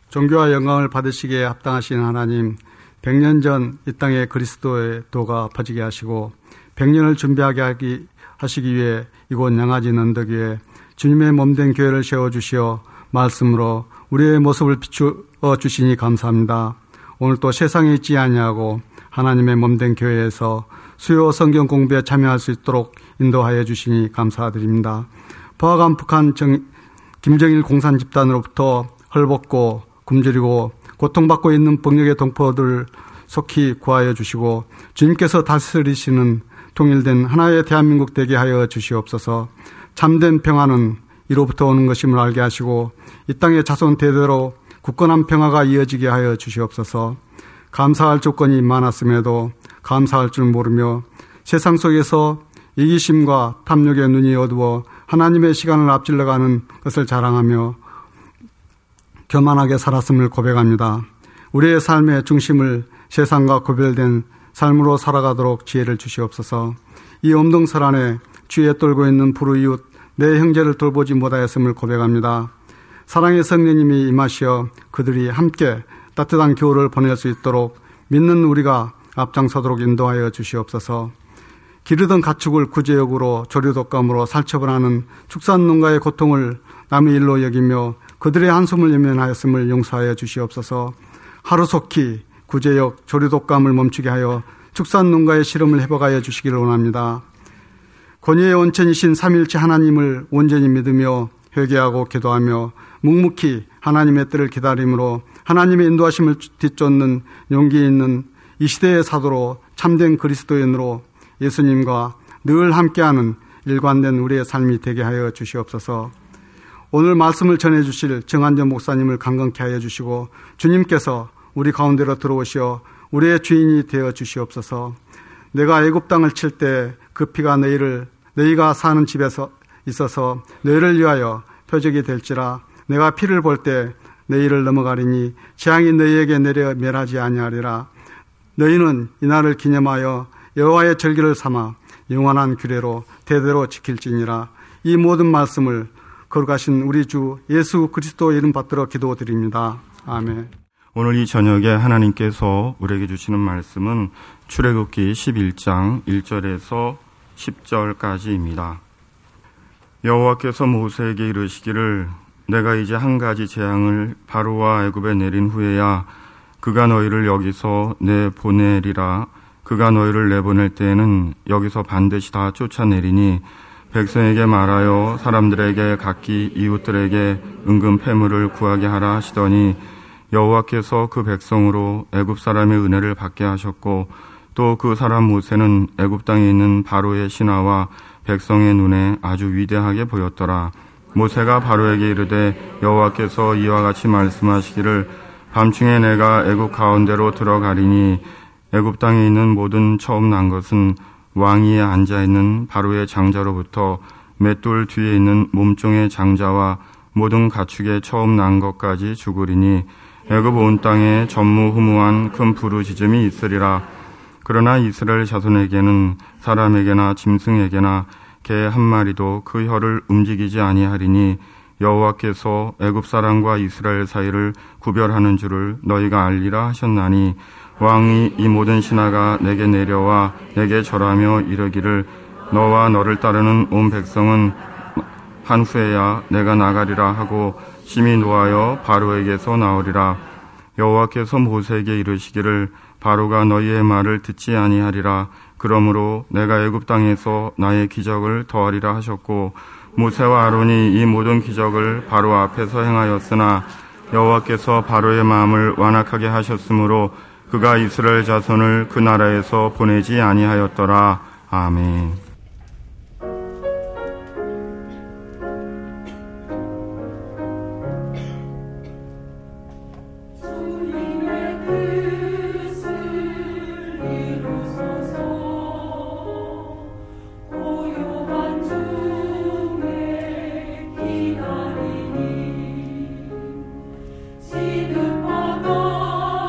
존귀와 영광을 받으시기에 합당하신 하나님, 100년 전 이 땅에 그리스도의 도가 퍼지게 하시고 100년을 준비하게 하시기 위해 이곳 양아진 언덕 위에 주님의 몸된 교회를 세워주시어 말씀으로 우리의 모습을 비추어 주시니 감사합니다. 오늘 또 세상에 있지 아니하고 하나님의 몸된 교회에서 수요 성경 공부에 참여할 수 있도록 인도하여 주시니 감사드립니다. 포항 북한 김정일 공산 집단으로부터 헐벗고 굶주리고 고통받고 있는 병력의 동포들 속히 구하여 주시고 주님께서 다스리시는 통일된 하나의 대한민국 되게 하여 주시옵소서. 참된 평화는 이로부터 오는 것임을 알게 하시고 이 땅의 자손 대대로 굳건한 평화가 이어지게 하여 주시옵소서. 감사할 조건이 많았음에도 감사할 줄 모르며 세상 속에서 이기심과 탐욕의 눈이 어두워 하나님의 시간을 앞질러가는 것을 자랑하며 교만하게 살았음을 고백합니다. 우리의 삶의 중심을 세상과 구별된 삶으로 살아가도록 지혜를 주시옵소서. 이 엄동설 안에 주위에 떨고 있는 불우이웃 내 형제를 돌보지 못하였음을 고백합니다. 사랑의 성령님이 임하시어 그들이 함께 따뜻한 겨울을 보낼 수 있도록 믿는 우리가 앞장서도록 인도하여 주시옵소서. 기르던 가축을 구제역으로 조류독감으로 살처분하는 축산농가의 고통을 남의 일로 여기며 그들의 한숨을 외면하였음을 용서하여 주시옵소서. 하루속히 구제역 조류독감을 멈추게 하여 축산농가의 시름을 회복하여 주시기를 원합니다. 권위의 원천이신 삼일체 하나님을 온전히 믿으며 회개하고 기도하며 묵묵히 하나님의 때를 기다림으로 하나님의 인도하심을 뒤쫓는 용기 있는 이 시대의 사도로 참된 그리스도인으로 예수님과 늘 함께하는 일관된 우리의 삶이 되게 하여 주시옵소서. 오늘 말씀을 전해주실 정한전 목사님을 강건케 하여 주시고 주님께서 우리 가운데로 들어오시어 우리의 주인이 되어 주시옵소서. 내가 애굽 땅을 칠 때 그 피가 너희가 사는 집에서 있어서 너희를 위하여 표적이 될지라. 내가 피를 볼 때 너희를 넘어가리니 재앙이 너희에게 내려 멸하지 아니하리라. 너희는 이날을 기념하여 여호와의 절기를 삼아 영원한 규례로 대대로 지킬지니라. 이 모든 말씀을 거룩하신 우리 주 예수 그리스도 이름 받들어 기도드립니다. 아멘. 오늘 이 저녁에 하나님께서 우리에게 주시는 말씀은 출애굽기 11장 1절에서 10절까지입니다. 여호와께서 모세에게 이르시기를 내가 이제 한 가지 재앙을 바로와 애굽에 내린 후에야 그가 너희를 여기서 내보내리라. 그가 너희를 내보낼 때에는 여기서 반드시 다 쫓아내리니 백성에게 말하여 사람들에게 각기 이웃들에게 은금 패물을 구하게 하라 하시더니 여호와께서 그 백성으로 애굽 사람의 은혜를 받게 하셨고 또 그 사람 모세는 애굽 땅에 있는 바로의 신하와 백성의 눈에 아주 위대하게 보였더라. 모세가 바로에게 이르되 여호와께서 이와 같이 말씀하시기를 밤중에 내가 애굽 가운데로 들어가리니 애굽 땅에 있는 모든 처음 난 것은 왕위에 앉아있는 바로의 장자로부터 맷돌 뒤에 있는 몸종의 장자와 모든 가축의 처음 난 것까지 죽으리니 애굽 온 땅에 전무후무한 큰 부르짖음이 있으리라. 그러나 이스라엘 자손에게는 사람에게나 짐승에게나 개 한 마리도 그 혀를 움직이지 아니하리니 여호와께서 애굽 사람과 이스라엘 사이를 구별하는 줄을 너희가 알리라 하셨나니 왕이 이 모든 신하가 내게 내려와 내게 절하며 이르기를 너와 너를 따르는 온 백성은 한 후에야 내가 나가리라 하고 심히 노하여 바로에게서 나오리라. 여호와께서 모세에게 이르시기를 바로가 너희의 말을 듣지 아니하리라. 그러므로 내가 애굽 땅에서 나의 기적을 더하리라 하셨고 모세와 아론이 이 모든 기적을 바로 앞에서 행하였으나 여호와께서 바로의 마음을 완악하게 하셨으므로 그가 이스라엘 자손을 그 나라에서 보내지 아니하였더라. 아멘.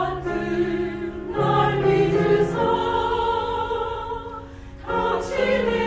날 믿으소 당신의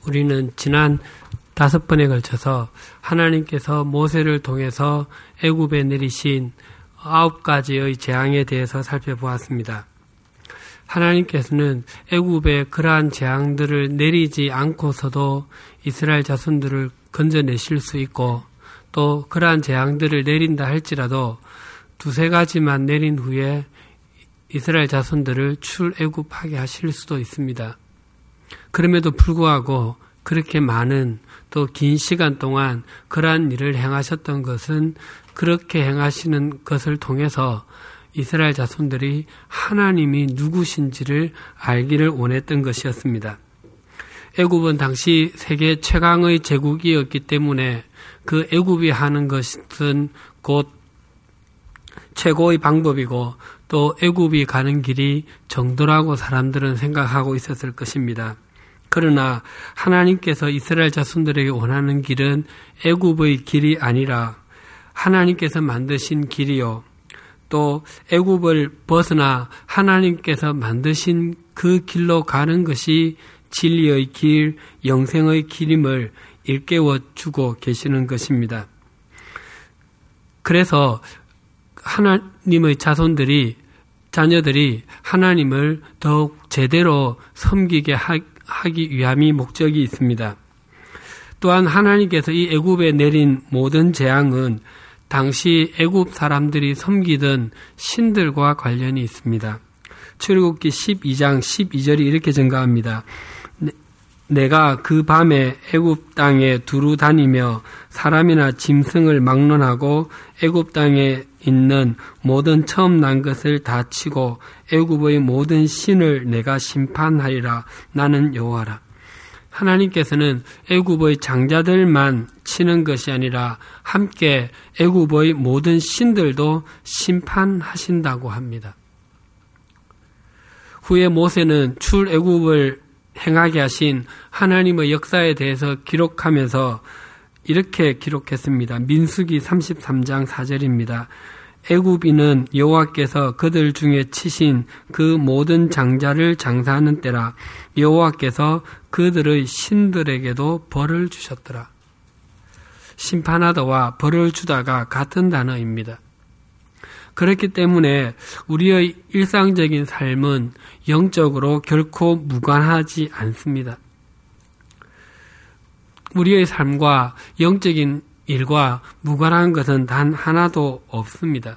우리는 지난 5번에 걸쳐서 하나님께서 모세를 통해서 애굽에 내리신 9가지의 재앙에 대해서 살펴보았습니다. 하나님께서는 애굽에 그러한 재앙들을 내리지 않고서도 이스라엘 자손들을 건져내실 수 있고, 또 그러한 재앙들을 내린다 할지라도 2-3가지만 내린 후에 이스라엘 자손들을 출애굽하게 하실 수도 있습니다. 그럼에도 불구하고 그렇게 많은 또 긴 시간 동안 그러한 일을 행하셨던 것은 그렇게 행하시는 것을 통해서 이스라엘 자손들이 하나님이 누구신지를 알기를 원했던 것이었습니다. 애굽은 당시 세계 최강의 제국이었기 때문에 그 애굽이 하는 것은 곧 최고의 방법이고, 또 애굽이 가는 길이 정도라고 사람들은 생각하고 있었을 것입니다. 그러나 하나님께서 이스라엘 자손들에게 원하는 길은 애굽의 길이 아니라 하나님께서 만드신 길이요, 또 애굽을 벗어나 하나님께서 만드신 그 길로 가는 것이 진리의 길, 영생의 길임을 일깨워 주고 계시는 것입니다. 그래서 하나님의 자녀들이 하나님을 더욱 제대로 섬기게 하기 위함이 목적이 있습니다. 또한 하나님께서 이 애굽에 내린 모든 재앙은 당시 애굽 사람들이 섬기던 신들과 관련이 있습니다. 출애굽기 12장 12절이 이렇게 증가합니다. 내가 그 밤에 애굽 땅에 두루 다니며 사람이나 짐승을 막론하고 애굽 땅에 있는 모든 처음 난 것을 다 치고 애굽의 모든 신을 내가 심판하리라. 나는 여호와라. 하나님께서는 애굽의 장자들만 치는 것이 아니라 함께 애굽의 모든 신들도 심판하신다고 합니다. 후에 모세는 출애굽을 행하게 하신 하나님의 역사에 대해서 기록하면서 이렇게 기록했습니다. 민수기 33장 4절입니다. 애굽인은 여호와께서 그들 중에 치신 그 모든 장자를 장사하는 때라. 여호와께서 그들의 신들에게도 벌을 주셨더라. 심판하다와 벌을 주다가 같은 단어입니다. 그렇기 때문에 우리의 일상적인 삶은 영적으로 결코 무관하지 않습니다. 우리의 삶과 영적인 일과 무관한 것은 단 하나도 없습니다.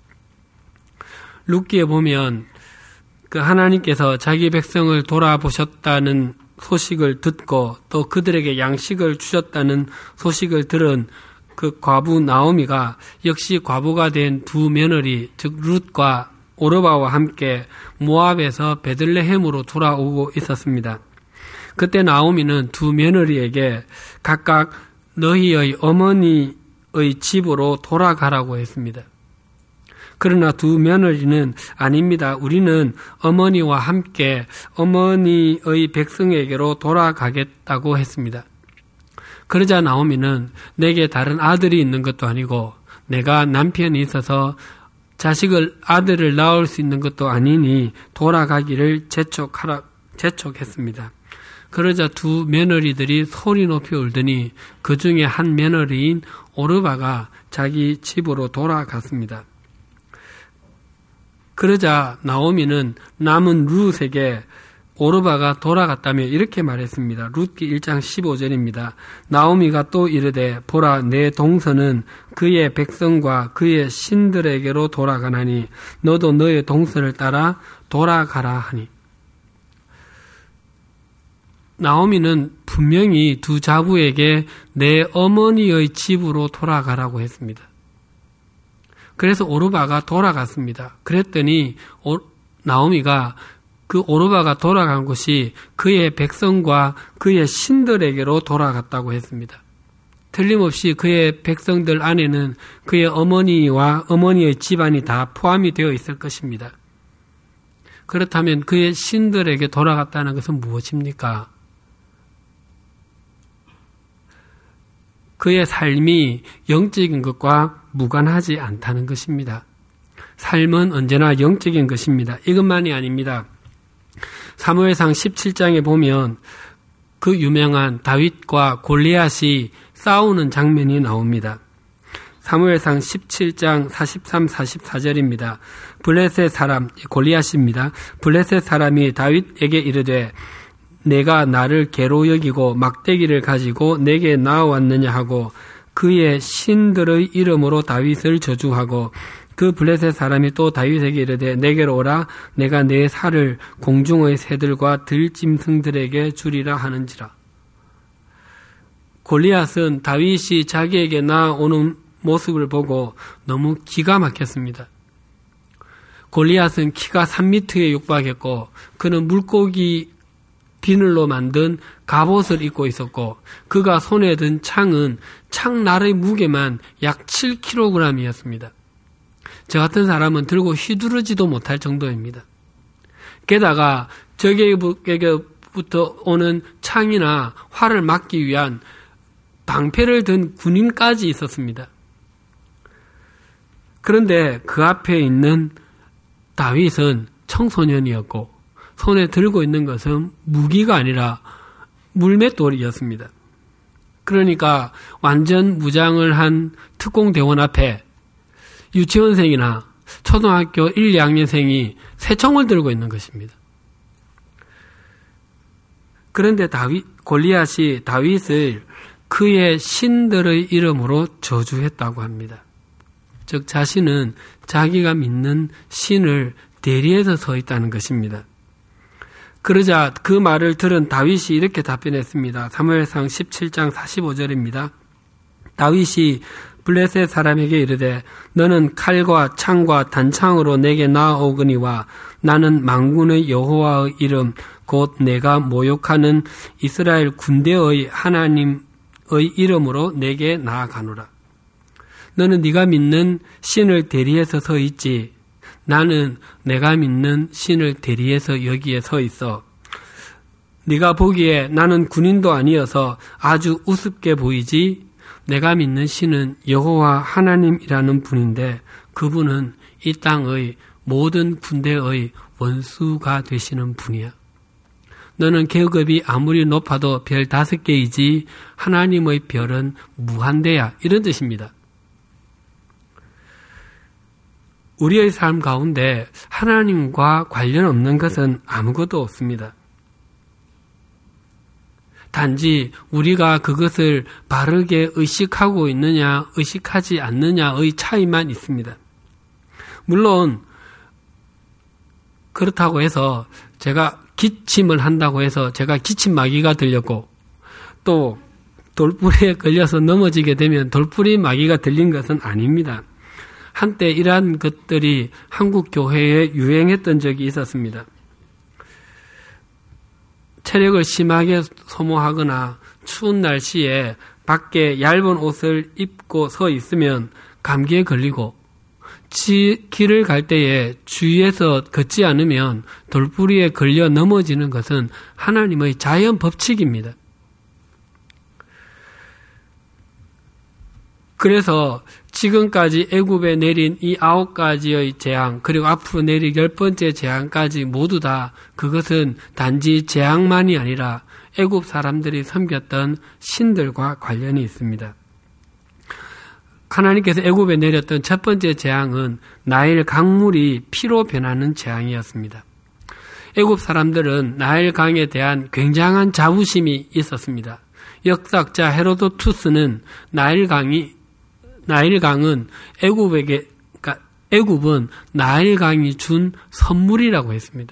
룻기에 보면 그 하나님께서 자기 백성을 돌아보셨다는 소식을 듣고 또 그들에게 양식을 주셨다는 소식을 들은 그 과부 나오미가 역시 과부가 된 두 며느리, 즉 룻과 오르바와 함께 모압에서 베들레헴으로 돌아오고 있었습니다. 그때 나오미는 두 며느리에게 각각 너희의 어머니의 집으로 돌아가라고 했습니다. 그러나 두 며느리는 아닙니다. 우리는 어머니와 함께 어머니의 백성에게로 돌아가겠다고 했습니다. 그러자 나오미는 내게 다른 아들이 있는 것도 아니고 내가 남편이 있어서 아들을 낳을 수 있는 것도 아니니 돌아가기를 재촉했습니다. 그러자 두 며느리들이 소리 높이 울더니 그 중에 한 며느리인 오르바가 자기 집으로 돌아갔습니다. 그러자 나오미는 남은 룻에게 오르바가 돌아갔다며 이렇게 말했습니다. 룻기 1장 15절입니다. 나오미가 또 이르되 보라 내 동서는 그의 백성과 그의 신들에게로 돌아가나니 너도 너의 동서를 따라 돌아가라 하니. 나오미는 분명히 두 자부에게 내 어머니의 집으로 돌아가라고 했습니다. 그래서 오르바가 돌아갔습니다. 그랬더니 나오미가 그 오르바가 돌아간 곳이 그의 백성과 그의 신들에게로 돌아갔다고 했습니다. 틀림없이 그의 백성들 안에는 그의 어머니와 어머니의 집안이 다 포함이 되어 있을 것입니다. 그렇다면 그의 신들에게 돌아갔다는 것은 무엇입니까? 그의 삶이 영적인 것과 무관하지 않다는 것입니다. 삶은 언제나 영적인 것입니다. 이것만이 아닙니다. 사무엘상 17장에 보면 그 유명한 다윗과 골리앗이 싸우는 장면이 나옵니다. 사무엘상 17장 43, 44절입니다. 블레셋 사람 골리앗입니다. 블레셋 사람이 다윗에게 이르되 내가 나를 개로 여기고 막대기를 가지고 내게 나아왔느냐 하고 그의 신들의 이름으로 다윗을 저주하고 그 블레셋 사람이 또 다윗에게 이르되 내게로 오라 내가 내 살을 공중의 새들과 들짐승들에게 주리라 하는지라. 골리앗은 다윗이 자기에게 나아오는 모습을 보고 너무 기가 막혔습니다. 골리앗은 키가 3m에 육박했고 그는 물고기 비늘로 만든 갑옷을 입고 있었고 그가 손에 든 창은 창날의 무게만 약 7kg이었습니다. 저 같은 사람은 들고 휘두르지도 못할 정도입니다. 게다가 적에게부터 오는 창이나 활을 막기 위한 방패를 든 군인까지 있었습니다. 그런데 그 앞에 있는 다윗은 청소년이었고 손에 들고 있는 것은 무기가 아니라 물맷돌이었습니다. 그러니까 완전 무장을 한 특공대원 앞에 유치원생이나 초등학교 1, 2학년생이 새총을 들고 있는 것입니다. 그런데 골리앗이 다윗을 그의 신들의 이름으로 저주했다고 합니다. 즉 자신은 자기가 믿는 신을 대리해서 서 있다는 것입니다. 그러자 그 말을 들은 다윗이 이렇게 답변했습니다. 사무엘상 17장 45절입니다. 다윗이 블레셋 사람에게 이르되 너는 칼과 창과 단창으로 내게 나아오거니와 나는 만군의 여호와의 이름 곧 내가 모욕하는 이스라엘 군대의 하나님의 이름으로 내게 나아가노라. 너는 네가 믿는 신을 대리해서 서 있지. 나는 내가 믿는 신을 대리해서 여기에 서 있어. 네가 보기에 나는 군인도 아니어서 아주 우습게 보이지. 내가 믿는 신은 여호와 하나님이라는 분인데 그분은 이 땅의 모든 군대의 원수가 되시는 분이야. 너는 계급이 아무리 높아도 별 5개이지 하나님의 별은 무한대야. 이런 뜻입니다. 우리의 삶 가운데 하나님과 관련 없는 것은 아무것도 없습니다. 단지 우리가 그것을 바르게 의식하고 있느냐, 의식하지 않느냐의 차이만 있습니다. 물론 그렇다고 해서 제가 기침을 한다고 해서 제가 기침 마귀가 들렸고 또 돌뿌리에 걸려서 넘어지게 되면 돌뿌리 마귀가 들린 것은 아닙니다. 한때 이러한 것들이 한국 교회에 유행했던 적이 있었습니다. 체력을 심하게 소모하거나 추운 날씨에 밖에 얇은 옷을 입고 서 있으면 감기에 걸리고 길을 갈 때에 주위에서 걷지 않으면 돌뿌리에 걸려 넘어지는 것은 하나님의 자연 법칙입니다. 그래서 지금까지 애굽에 내린 이 9가지의 재앙 그리고 앞으로 내릴 10번째 재앙까지 모두 다 그것은 단지 재앙만이 아니라 애굽 사람들이 섬겼던 신들과 관련이 있습니다. 하나님께서 애굽에 내렸던 첫 번째 재앙은 나일 강물이 피로 변하는 재앙이었습니다. 애굽 사람들은 나일 강에 대한 굉장한 자부심이 있었습니다. 역사학자 헤로도투스는 나일강은 애굽은 나일강이 준 선물이라고 했습니다.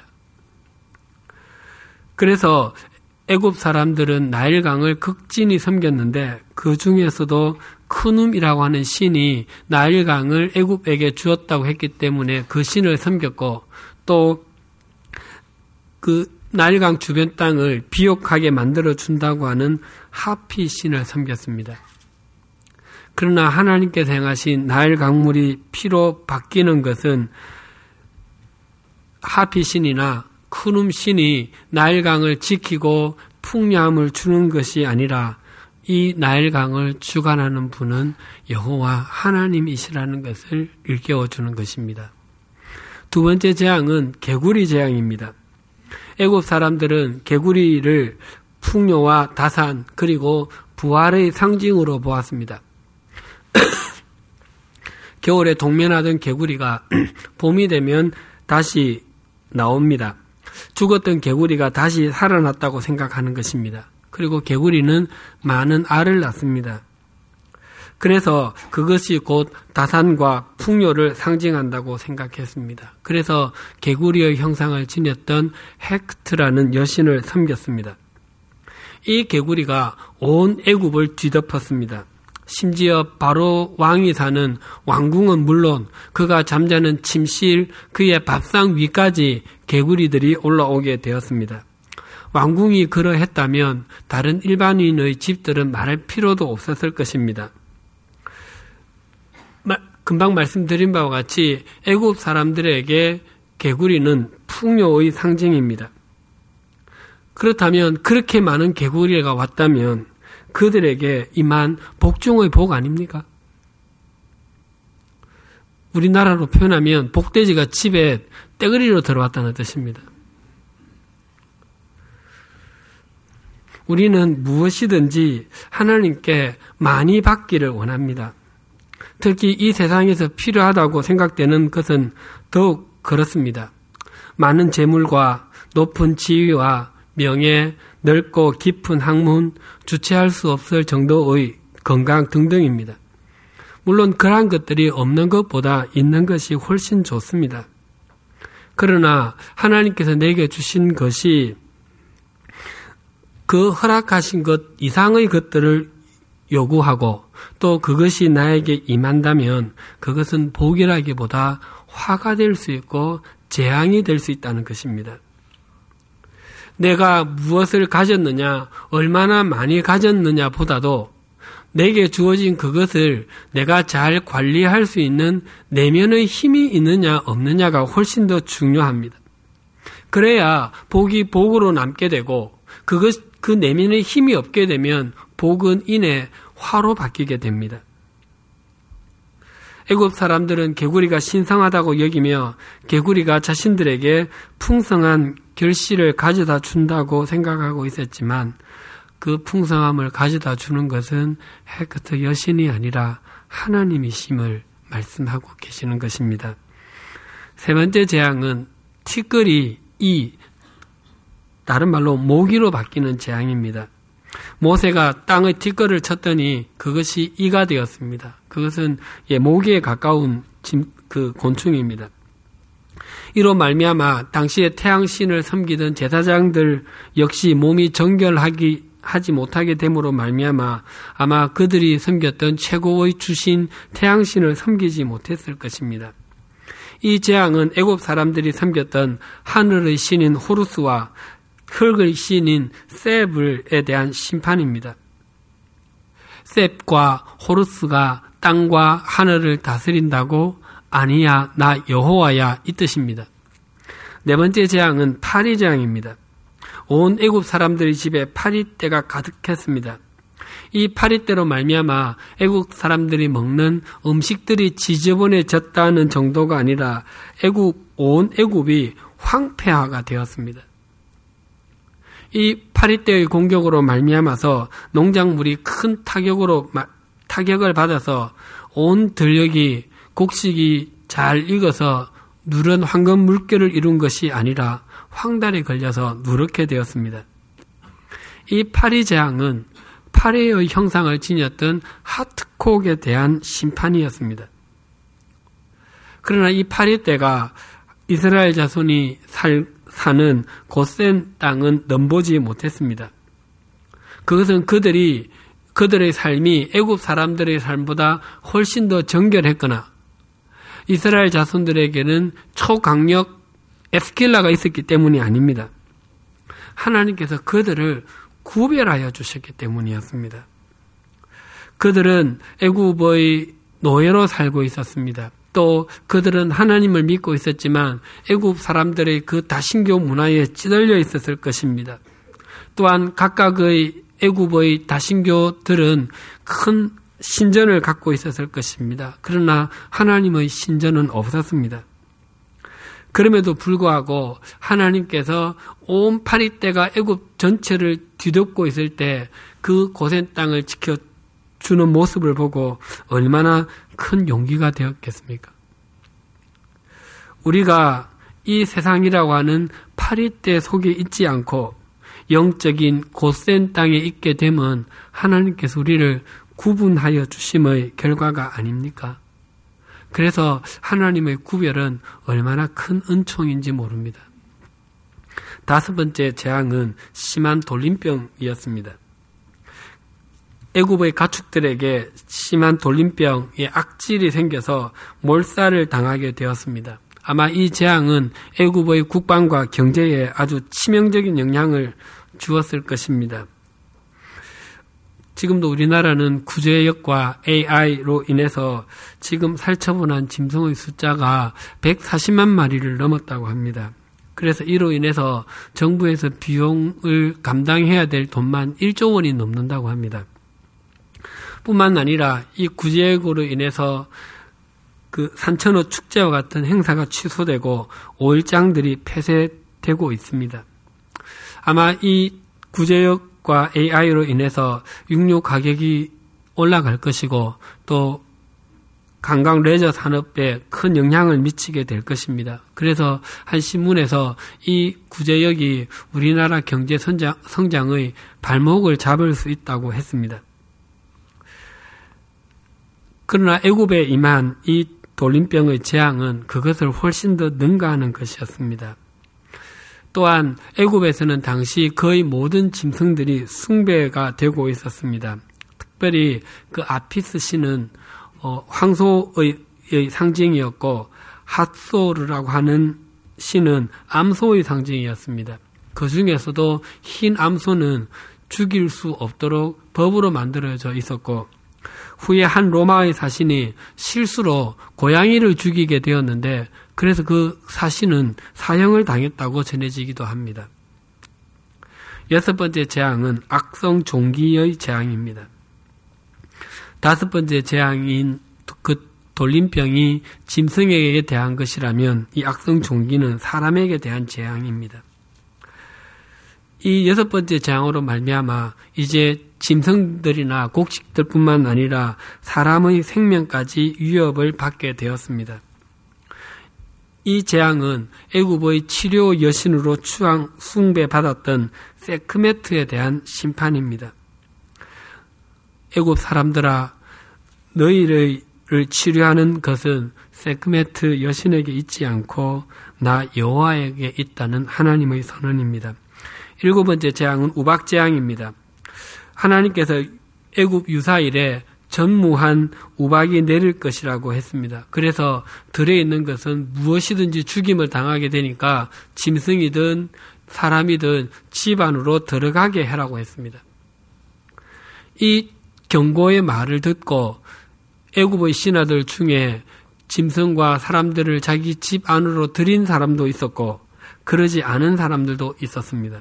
그래서 애굽 사람들은 나일강을 극진히 섬겼는데 그 중에서도 크눔이라고 하는 신이 나일강을 애굽에게 주었다고 했기 때문에 그 신을 섬겼고 또 그 나일강 주변 땅을 비옥하게 만들어 준다고 하는 하피 신을 섬겼습니다. 그러나 하나님께서 행하신 나일 강물이 피로 바뀌는 것은 하피 신이나 크눔 신이 나일 강을 지키고 풍요함을 주는 것이 아니라 이 나일 강을 주관하는 분은 여호와 하나님이시라는 것을 일깨워 주는 것입니다. 두 번째 재앙은 개구리 재앙입니다. 애굽 사람들은 개구리를 풍요와 다산 그리고 부활의 상징으로 보았습니다. 겨울에 동면하던 개구리가 봄이 되면 다시 나옵니다. 죽었던 개구리가 다시 살아났다고 생각하는 것입니다. 그리고 개구리는 많은 알을 낳습니다. 그래서 그것이 곧 다산과 풍요를 상징한다고 생각했습니다. 그래서 개구리의 형상을 지녔던 헥트라는 여신을 섬겼습니다. 이 개구리가 온 애굽을 뒤덮었습니다. 심지어 바로 왕이 사는 왕궁은 물론 그가 잠자는 침실, 그의 밥상 위까지 개구리들이 올라오게 되었습니다. 왕궁이 그러했다면 다른 일반인의 집들은 말할 필요도 없었을 것입니다. 금방 말씀드린 바와 같이 애굽 사람들에게 개구리는 풍요의 상징입니다. 그렇다면 그렇게 많은 개구리가 왔다면 그들에게 임한 복 중의 복 아닙니까? 우리나라로 표현하면 복돼지가 집에 떼거리로 들어왔다는 뜻입니다. 우리는 무엇이든지 하나님께 많이 받기를 원합니다. 특히 이 세상에서 필요하다고 생각되는 것은 더욱 그렇습니다. 많은 재물과 높은 지위와 명예, 넓고 깊은 학문, 주체할 수 없을 정도의 건강 등등입니다. 물론 그러한 것들이 없는 것보다 있는 것이 훨씬 좋습니다. 그러나 하나님께서 내게 주신 것이 그 허락하신 것 이상의 것들을 요구하고 또 그것이 나에게 임한다면 그것은 복이라기보다 화가 될 수 있고 재앙이 될 수 있다는 것입니다. 내가 무엇을 가졌느냐, 얼마나 많이 가졌느냐 보다도 내게 주어진 그것을 내가 잘 관리할 수 있는 내면의 힘이 있느냐 없느냐가 훨씬 더 중요합니다. 그래야 복이 복으로 남게 되고 그 내면의 힘이 없게 되면 복은 이내 화로 바뀌게 됩니다. 애굽 사람들은 개구리가 신성하다고 여기며 개구리가 자신들에게 풍성한 결실을 가져다 준다고 생각하고 있었지만 그 풍성함을 가져다 주는 것은 헥트 여신이 아니라 하나님이심을 말씀하고 계시는 것입니다. 세 번째 재앙은 티끌이 다른 말로 모기로 바뀌는 재앙입니다. 모세가 땅의 티끌을 쳤더니 그것이 이가 되었습니다. 그것은 모기에 가까운 그 곤충입니다. 이로 말미암아 당시에 태양신을 섬기던 제사장들 역시 몸이 정결하지 못하게 됨으로 말미암아 아마 그들이 섬겼던 최고의 주신 태양신을 섬기지 못했을 것입니다. 이 재앙은 애굽 사람들이 섬겼던 하늘의 신인 호루스와 흙의 신인 셉에 대한 심판입니다. 셉과 호루스가 땅과 하늘을 다스린다고 아니야 나 여호와야 이 뜻입니다. 네 번째 재앙은 파리 재앙입니다. 온 애굽 사람들의 집에 파리떼가 가득했습니다. 이 파리떼로 말미암아 애굽 사람들이 먹는 음식들이 지저분해졌다는 정도가 아니라 온 애굽이 황폐화가 되었습니다. 이 파리떼의 공격으로 말미암아서 농작물이 큰 타격을 받아서 온 들녘이 곡식이 잘 익어서 누런 황금 물결을 이룬 것이 아니라 황달에 걸려서 누렇게 되었습니다. 이 파리 재앙은 파리의 형상을 지녔던 하트콕에 대한 심판이었습니다. 그러나 이 파리떼가 이스라엘 자손이 사는 곧센 땅은 넘보지 못했습니다. 그것은 그들의 삶이 애굽 사람들의 삶보다 훨씬 더 정결했거나 이스라엘 자손들에게는 초강력 에스킬라가 있었기 때문이 아닙니다. 하나님께서 그들을 구별하여 주셨기 때문이었습니다. 그들은 애굽의 노예로 살고 있었습니다. 또 그들은 하나님을 믿고 있었지만 애굽 사람들의 그 다신교 문화에 찌들려 있었을 것입니다. 또한 각각의 애굽의 다신교들은 큰 신전을 갖고 있었을 것입니다. 그러나 하나님의 신전은 없었습니다. 그럼에도 불구하고 하나님께서 온 파리떼가 애굽 전체를 뒤덮고 있을 때 그 고센 땅을 지켜주는 모습을 보고 얼마나 큰 용기가 되었겠습니까? 우리가 이 세상이라고 하는 파리떼 속에 있지 않고 영적인 고센 땅에 있게 되면 하나님께서 우리를 구분하여 주심의 결과가 아닙니까? 그래서 하나님의 구별은 얼마나 큰 은총인지 모릅니다. 5번째 재앙은 심한 돌림병이었습니다. 애굽의 가축들에게 심한 돌림병의 악질이 생겨서 몰살을 당하게 되었습니다. 아마 이 재앙은 애굽의 국방과 경제에 아주 치명적인 영향을 주었을 것입니다. 지금도 우리나라는 구제역과 AI로 인해서 지금 살처분한 짐승의 숫자가 140만 마리를 넘었다고 합니다. 그래서 이로 인해서 정부에서 비용을 감당해야 될 돈만 1조 원이 넘는다고 합니다. 뿐만 아니라 이 구제역으로 인해서 그 산천어 축제와 같은 행사가 취소되고 5일장들이 폐쇄되고 있습니다. 아마 이 구제역과 AI로 인해서 육류 가격이 올라갈 것이고 또 관광 레저 산업에 큰 영향을 미치게 될 것입니다. 그래서 한 신문에서 이 구제역이 우리나라 경제 성장의 발목을 잡을 수 있다고 했습니다. 그러나 애굽에 임한 이 돌림병의 재앙은 그것을 훨씬 더 능가하는 것이었습니다. 또한 애굽에서는 당시 거의 모든 짐승들이 숭배가 되고 있었습니다. 특별히 그 아피스 신은 황소의 상징이었고 핫소르라고 하는 신은 암소의 상징이었습니다. 그 중에서도 흰 암소는 죽일 수 없도록 법으로 만들어져 있었고 후에 한 로마의 사신이 실수로 고양이를 죽이게 되었는데 그래서 그 사신은 사형을 당했다고 전해지기도 합니다. 6번째 재앙은 악성 종기의 재앙입니다. 5번째 재앙인 그 돌림병이 짐승에게 대한 것이라면 이 악성 종기는 사람에게 대한 재앙입니다. 이 6번째 재앙으로 말미암아 이제 짐승들이나 곡식들뿐만 아니라 사람의 생명까지 위협을 받게 되었습니다. 이 재앙은 애굽의 치료 여신으로 숭배받았던 세크메트에 대한 심판입니다. 애굽 사람들아, 너희를 치료하는 것은 세크메트 여신에게 있지 않고 나 여호와에게 있다는 하나님의 선언입니다. 7번째 재앙은 우박재앙입니다. 하나님께서 애굽 유사일에 전무한 우박이 내릴 것이라고 했습니다. 그래서 들에 있는 것은 무엇이든지 죽임을 당하게 되니까 짐승이든 사람이든 집 안으로 들어가게 하라고 했습니다. 이 경고의 말을 듣고 애굽의 신하들 중에 짐승과 사람들을 자기 집 안으로 들인 사람도 있었고 그러지 않은 사람들도 있었습니다.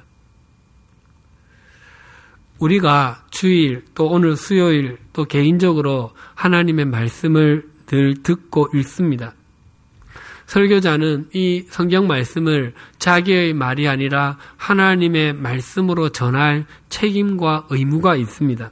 우리가 주일 또 오늘 수요일 또 개인적으로 하나님의 말씀을 늘 듣고 읽습니다. 설교자는 이 성경 말씀을 자기의 말이 아니라 하나님의 말씀으로 전할 책임과 의무가 있습니다.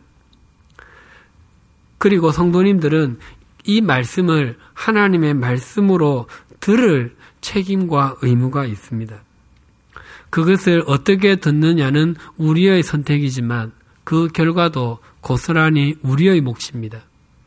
그리고 성도님들은 이 말씀을 하나님의 말씀으로 들을 책임과 의무가 있습니다. 그것을 어떻게 듣느냐는 우리의 선택이지만 그 결과도 고스란히 우리의 몫입니다.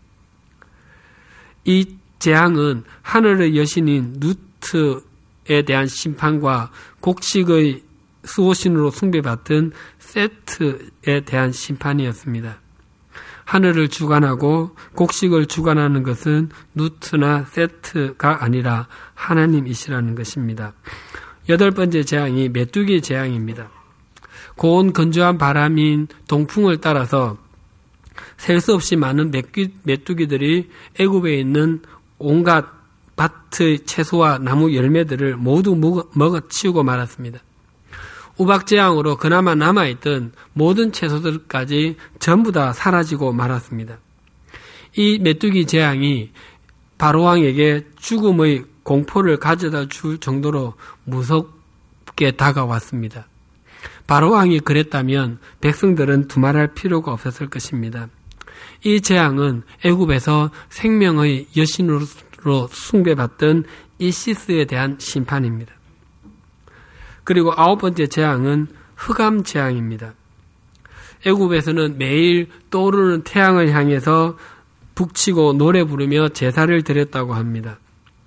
이 재앙은 하늘의 여신인 누트에 대한 심판과 곡식의 수호신으로 숭배받던 세트에 대한 심판이었습니다. 하늘을 주관하고 곡식을 주관하는 것은 누트나 세트가 아니라 하나님이시라는 것입니다. 8번째 재앙이 메뚜기 재앙입니다. 고온 건조한 바람인 동풍을 따라서 셀 수 없이 많은 메뚜기들이 애굽에 있는 온갖 밭의 채소와 나무 열매들을 모두 먹어치우고 말았습니다. 우박재앙으로 그나마 남아있던 모든 채소들까지 전부 다 사라지고 말았습니다. 이 메뚜기 재앙이 바로왕에게 죽음의 공포를 가져다 줄 정도로 무섭게 다가왔습니다. 바로왕이 그랬다면 백성들은 두말할 필요가 없었을 것입니다. 이 재앙은 애굽에서 생명의 여신으로 숭배받던 이시스에 대한 심판입니다. 그리고 9번째 재앙은 흑암 재앙입니다. 애굽에서는 매일 떠오르는 태양을 향해서 북치고 노래 부르며 제사를 드렸다고 합니다.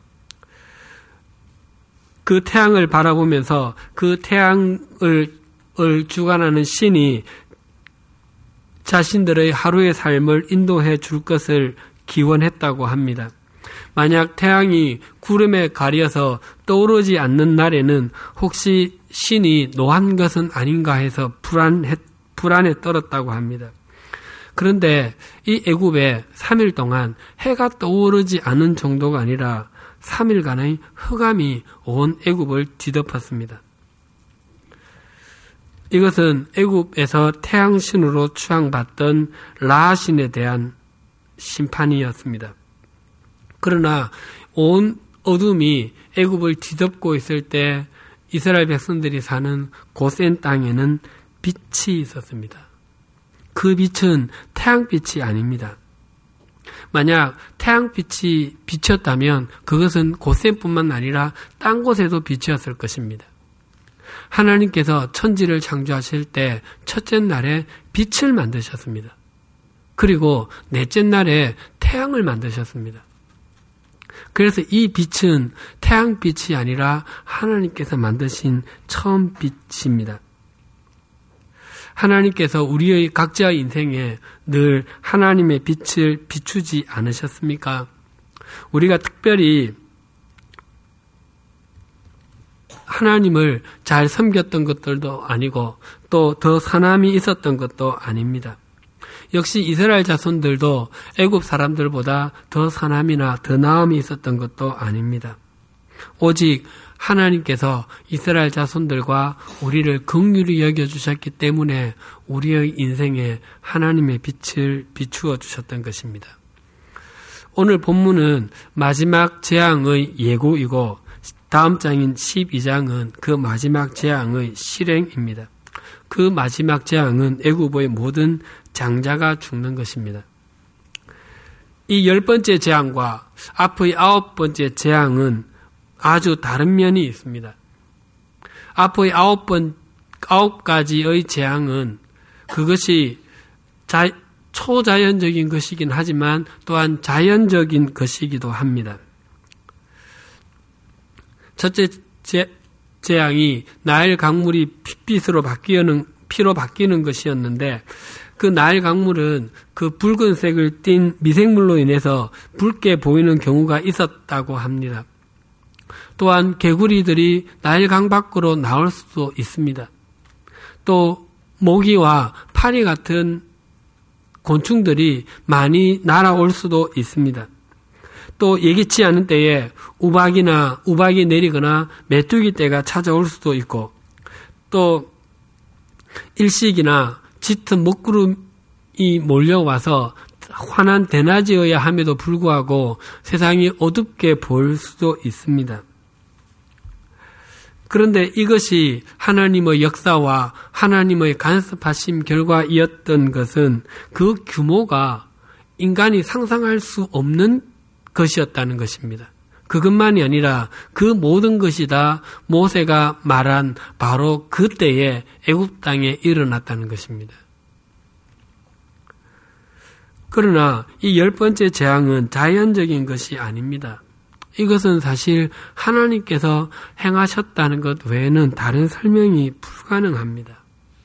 그 태양을 바라보면서 그 태양을 주관하는 신이 자신들의 하루의 삶을 인도해 줄 것을 기원했다고 합니다. 만약 태양이 구름에 가려서 떠오르지 않는 날에는 혹시 신이 노한 것은 아닌가 해서 불안에 떨었다고 합니다. 그런데 이 애굽에 3일 동안 해가 떠오르지 않은 정도가 아니라 3일간의 흑암이 온 애굽을 뒤덮었습니다. 이것은 애굽에서 태양신으로 추앙받던 라신에 대한 심판이었습니다. 그러나 온 어둠이 애굽을 뒤덮고 있을 때 이스라엘 백성들이 사는 고센 땅에는 빛이 있었습니다. 그 빛은 태양빛이 아닙니다. 만약 태양빛이 비쳤다면 그것은 고센뿐만 아니라 딴 곳에도 빛이었을 것입니다. 하나님께서 천지를 창조하실 때 첫째 날에 빛을 만드셨습니다. 그리고 넷째 날에 태양을 만드셨습니다. 그래서 이 빛은 태양빛이 아니라 하나님께서 만드신 처음 빛입니다. 하나님께서 우리의 각자의 인생에 늘 하나님의 빛을 비추지 않으셨습니까? 우리가 특별히 하나님을 잘 섬겼던 것들도 아니고 또 더 사남이 있었던 것도 아닙니다. 역시 이스라엘 자손들도 애굽 사람들보다 더 사남이나 더 나음이 있었던 것도 아닙니다. 오직 하나님께서 이스라엘 자손들과 우리를 긍휼히 여겨주셨기 때문에 우리의 인생에 하나님의 빛을 비추어 주셨던 것입니다. 오늘 본문은 마지막 재앙의 예고이고 다음 장인 12장은 그 마지막 재앙의 실행입니다. 그 마지막 재앙은 애굽의 모든 장자가 죽는 것입니다. 이 10번째 재앙과 앞의 9번째 재앙은 아주 다른 면이 있습니다. 앞의 9가지의 재앙은 그것이 초자연적인 것이긴 하지만 또한 자연적인 것이기도 합니다. 첫째 재앙이 나일 강물이 핏빛으로 피로 바뀌는 것이었는데 그 나일 강물은 그 붉은색을 띤 미생물로 인해서 붉게 보이는 경우가 있었다고 합니다. 또한 개구리들이 나일강 밖으로 나올 수도 있습니다. 또 모기와 파리 같은 곤충들이 많이 날아올 수도 있습니다. 또 예기치 않은 때에 우박이 내리거나 메뚜기 떼가 찾아올 수도 있고 또 일식이나 짙은 먹구름이 몰려와서 환한 대낮이어야 함에도 불구하고 세상이 어둡게 보일 수도 있습니다. 그런데 이것이 하나님의 역사와 하나님의 간섭하심 결과이었던 것은 그 규모가 인간이 상상할 수 없는 것이었다는 것입니다. 그것만이 아니라 그 모든 것이 다 모세가 말한 바로 그때에 애굽 땅에 일어났다는 것입니다. 그러나 이 10번째 재앙은 자연적인 것이 아닙니다. 이것은 사실 하나님께서 행하셨다는 것 외에는 다른 설명이 불가능합니다.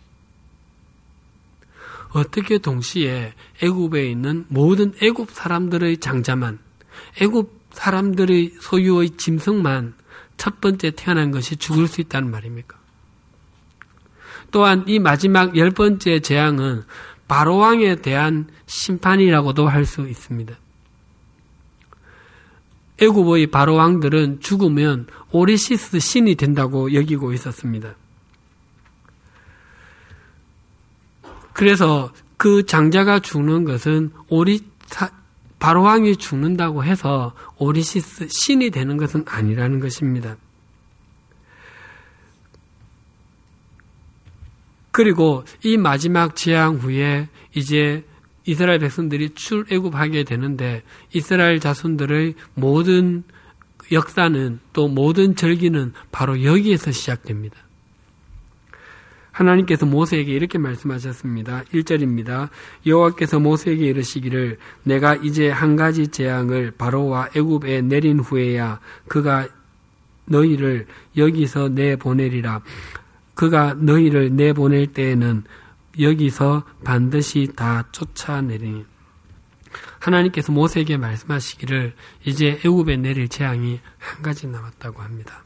어떻게 동시에 애굽에 있는 모든 애굽 사람들의 장자만, 애굽 사람들의 소유의 짐승만 첫 번째 태어난 것이 죽을 수 있다는 말입니까? 또한 이 마지막 10번째 재앙은 바로왕에 대한 심판이라고도 할 수 있습니다. 애굽의 바로왕들은 죽으면 오리시스 신이 된다고 여기고 있었습니다. 그래서 그 장자가 죽는 것은 바로왕이 죽는다고 해서 오리시스 신이 되는 것은 아니라는 것입니다. 그리고 이 마지막 재앙 후에 이제 이스라엘 백성들이 출애굽하게 되는데 이스라엘 자손들의 모든 역사는 또 모든 절기는 바로 여기에서 시작됩니다. 하나님께서 모세에게 이렇게 말씀하셨습니다. 1절입니다. 여호와께서 모세에게 이르시기를 내가 이제 한 가지 재앙을 바로와 애굽에 내린 후에야 그가 너희를 여기서 내보내리라. 그가 너희를 내보낼 때에는 여기서 반드시 다 쫓아내리니. 하나님께서 모세에게 말씀하시기를 이제 애굽에 내릴 재앙이 한 가지 남았다고 합니다.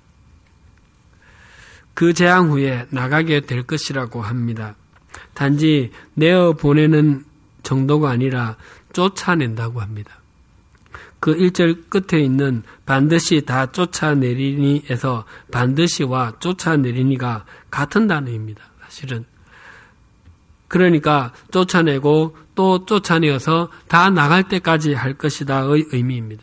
그 재앙 후에 나가게 될 것이라고 합니다. 단지 내어 보내는 정도가 아니라 쫓아낸다고 합니다. 그 1절 끝에 있는 반드시 다 쫓아내리니에서 반드시와 쫓아내리니가 같은 단어입니다. 사실은. 그러니까 쫓아내고 또 쫓아내어서 다 나갈 때까지 할 것이다의 의미입니다.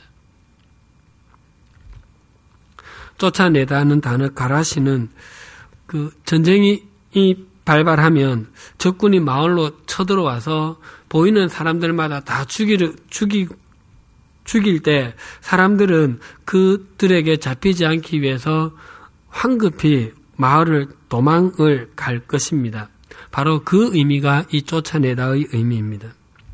쫓아내다는 단어 가라시는 그 전쟁이 발발하면 적군이 마을로 쳐들어와서 보이는 사람들마다 다 죽일 때 사람들은 그들에게 잡히지 않기 위해서 황급히 마을을 도망을 갈 것입니다. 바로 그 의미가 이 쫓아내다의 의미입니다.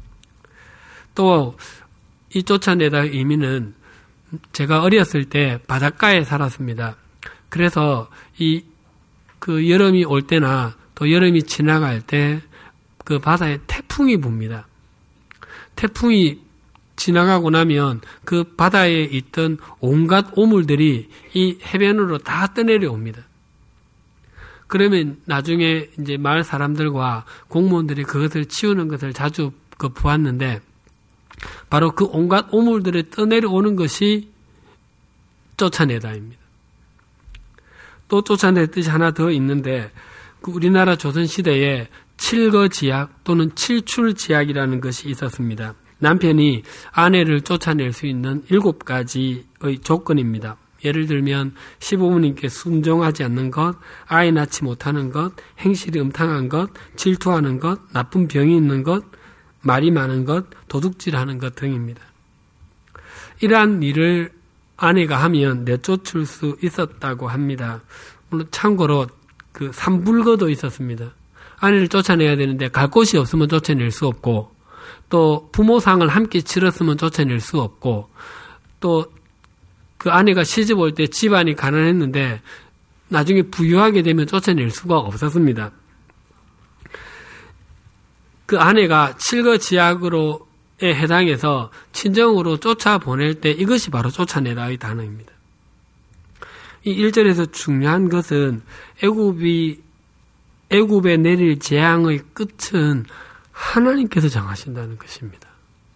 또 이 쫓아내다의 의미는 제가 어렸을 때 바닷가에 살았습니다. 그래서 그 여름이 올 때나 또 여름이 지나갈 때 그 바다에 태풍이 붑니다. 태풍이 지나가고 나면 그 바다에 있던 온갖 오물들이 이 해변으로 다 떠내려옵니다. 그러면 나중에 이제 마을 사람들과 공무원들이 그것을 치우는 것을 자주 보았는데 바로 그 온갖 오물들이 떠내려오는 것이 쫓아내다입니다. 또 쫓아낼 뜻이 하나 더 있는데 우리나라 조선시대에 칠거지약 또는 칠출지약이라는 것이 있었습니다. 남편이 아내를 쫓아낼 수 있는 7가지의 조건입니다. 예를 들면 시부모님께 순종하지 않는 것, 아이 낳지 못하는 것, 행실이 음탕한 것, 질투하는 것, 나쁜 병이 있는 것, 말이 많은 것, 도둑질하는 것 등입니다. 이러한 일을 아내가 하면 내쫓을 수 있었다고 합니다. 물론 참고로 그 삼불거도 있었습니다. 아내를 쫓아내야 되는데 갈 곳이 없으면 쫓아낼 수 없고 또 부모상을 함께 치렀으면 쫓아낼 수 없고 또 그 아내가 시집 올 때 집안이 가난했는데 나중에 부유하게 되면 쫓아낼 수가 없었습니다. 그 아내가 칠거지약으로에 해당해서 친정으로 쫓아보낼 때 이것이 바로 쫓아내다의 단어입니다. 이 1절에서 중요한 것은 애굽에 내릴 재앙의 끝은 하나님께서 정하신다는 것입니다.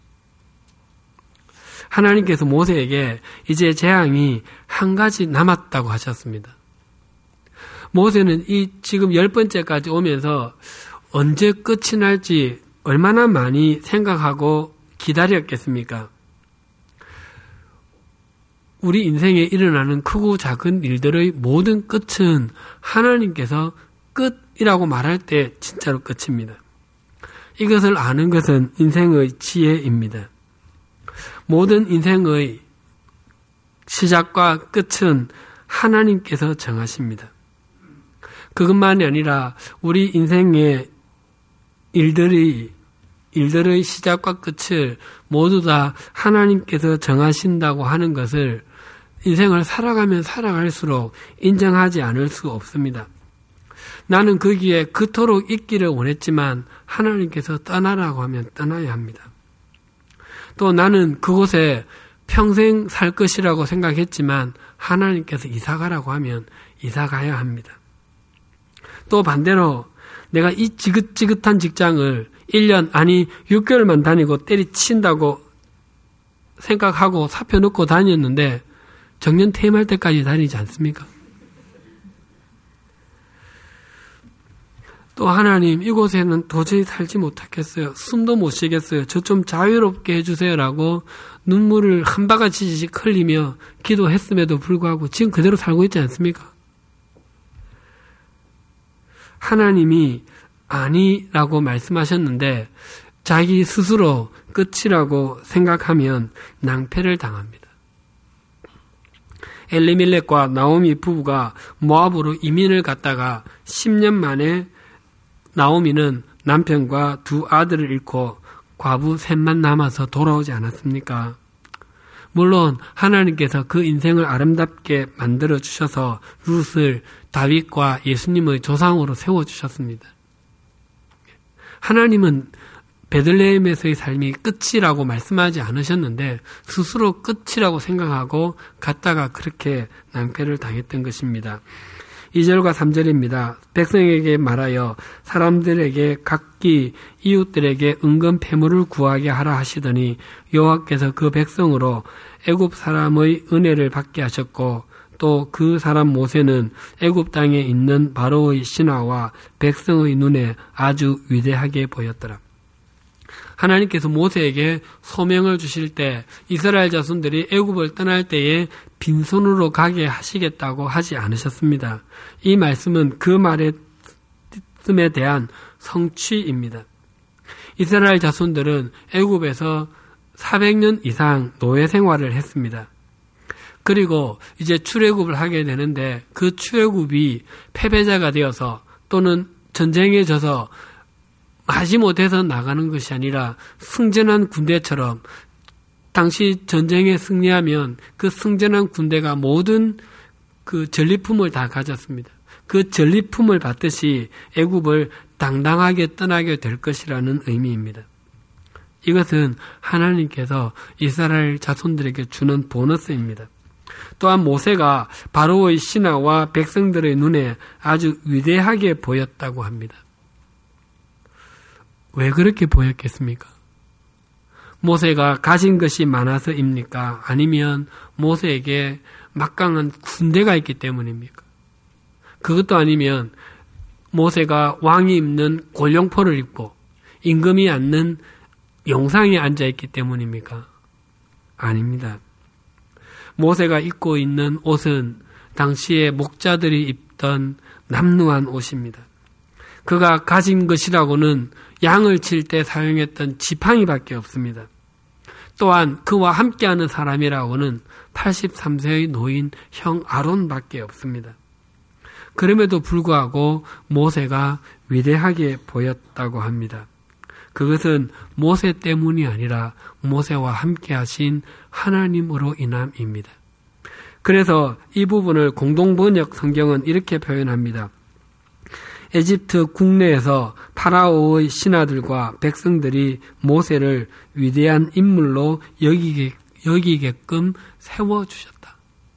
하나님께서 모세에게 이제 재앙이 한 가지 남았다고 하셨습니다. 모세는 이 지금 10번째까지 오면서 언제 끝이 날지 얼마나 많이 생각하고 기다렸겠습니까? 우리 인생에 일어나는 크고 작은 일들의 모든 끝은 하나님께서 끝이라고 말할 때 진짜로 끝입니다. 이것을 아는 것은 인생의 지혜입니다. 모든 인생의 시작과 끝은 하나님께서 정하십니다. 그것만이 아니라 우리 인생의 일들의 시작과 끝을 모두 다 하나님께서 정하신다고 하는 것을 인생을 살아가면 살아갈수록 인정하지 않을 수 없습니다. 나는 거기에 그토록 있기를 원했지만 하나님께서 떠나라고 하면 떠나야 합니다. 또 나는 그곳에 평생 살 것이라고 생각했지만 하나님께서 이사가라고 하면 이사가야 합니다. 또 반대로 내가 이 지긋지긋한 직장을 1년 아니 6개월만 다니고 때리친다고 생각하고 사표 넣고 다녔는데 정년 퇴임할 때까지 다니지 않습니까? 또 하나님 이곳에는 도저히 살지 못하겠어요. 숨도 못 쉬겠어요. 저 좀 자유롭게 해주세요라고 눈물을 한 바가지씩 흘리며 기도했음에도 불구하고 지금 그대로 살고 있지 않습니까? 하나님이 아니라고 말씀하셨는데 자기 스스로 끝이라고 생각하면 낭패를 당합니다. 엘리멜렉과 나오미 부부가 모압으로 이민을 갔다가 10년 만에 나오미는 남편과 두 아들을 잃고 과부 셋만 남아서 돌아오지 않았습니까? 물론 하나님께서 그 인생을 아름답게 만들어 주셔서 룻을 다윗과 예수님의 조상으로 세워주셨습니다. 하나님은 베들레헴에서의 삶이 끝이라고 말씀하지 않으셨는데 스스로 끝이라고 생각하고 갔다가 그렇게 낭패를 당했던 것입니다. 2절과 3절입니다. 백성에게 말하여 사람들에게 각기 이웃들에게 은근 패물을 구하게 하라 하시더니 여호와께서 그 백성으로 애굽 사람의 은혜를 받게 하셨고 또 그 사람 모세는 애굽 땅에 있는 바로의 신하와 백성의 눈에 아주 위대하게 보였더라. 하나님께서 모세에게 소명을 주실 때 이스라엘 자손들이 애굽을 떠날 때에 빈손으로 가게 하시겠다고 하지 않으셨습니다. 이 말씀은 그 말의 뜻에 대한 성취입니다. 이스라엘 자손들은 애굽에서 400년 이상 노예 생활을 했습니다. 그리고 이제 출애굽을 하게 되는데 그 출애굽이 패배자가 되어서 또는 전쟁에 져서 마지못해서 나가는 것이 아니라 승전한 군대처럼 당시 전쟁에 승리하면 그 승전한 군대가 모든 그 전리품을 다 가졌습니다. 그 전리품을 받듯이 애굽을 당당하게 떠나게 될 것이라는 의미입니다. 이것은 하나님께서 이스라엘 자손들에게 주는 보너스입니다. 또한 모세가 바로의 신하와 백성들의 눈에 아주 위대하게 보였다고 합니다. 왜 그렇게 보였겠습니까? 모세가 가진 것이 많아서입니까? 아니면 모세에게 막강한 군대가 있기 때문입니까? 그것도 아니면 모세가 왕이 입는 골룡포를 입고 임금이 앉는 영상에 앉아있기 때문입니까? 아닙니다. 모세가 입고 있는 옷은 당시에 목자들이 입던 남루한 옷입니다. 그가 가진 것이라고는 양을 칠 때 사용했던 지팡이밖에 없습니다. 또한 그와 함께하는 사람이라고는 83세의 노인 형 아론밖에 없습니다. 그럼에도 불구하고 모세가 위대하게 보였다고 합니다. 그것은 모세 때문이 아니라 모세와 함께하신 하나님으로 인함입니다. 그래서 이 부분을 공동번역 성경은 이렇게 표현합니다. 에집트 국내에서 파라오의 신하들과 백성들이 모세를 위대한 인물로 여기게끔 세워주셨다.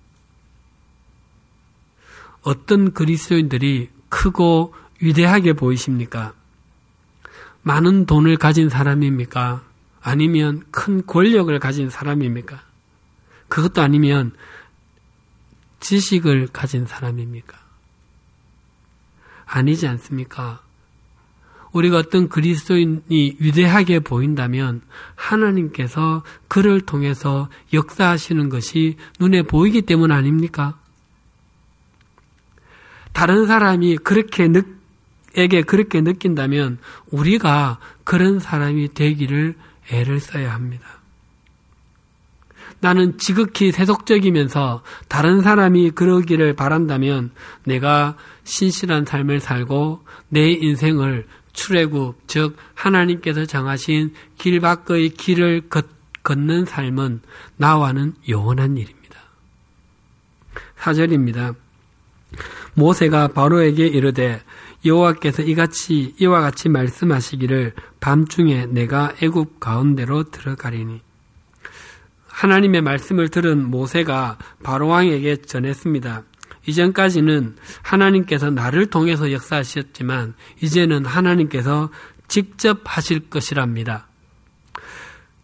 어떤 그리스도인들이 크고 위대하게 보이십니까? 많은 돈을 가진 사람입니까? 아니면 큰 권력을 가진 사람입니까? 그것도 아니면 지식을 가진 사람입니까? 아니지 않습니까? 우리가 어떤 그리스도인이 위대하게 보인다면 하나님께서 그를 통해서 역사하시는 것이 눈에 보이기 때문 아닙니까? 다른 사람이 그렇게 느낀다면 우리가 그런 사람이 되기를 애를 써야 합니다. 나는 지극히 세속적이면서 다른 사람이 그러기를 바란다면 내가 신실한 삶을 살고 내 인생을 출애굽, 즉 하나님께서 정하신 길 밖의 길을 걷는 삶은 나와는 영원한 일입니다. 4절입니다. 모세가 바로에게 이르되 여호와께서 이와 같이 말씀하시기를 밤중에 내가 애굽 가운데로 들어가리니. 하나님의 말씀을 들은 모세가 바로왕에게 전했습니다. 이전까지는 하나님께서 나를 통해서 역사하셨지만 이제는 하나님께서 직접 하실 것이랍니다.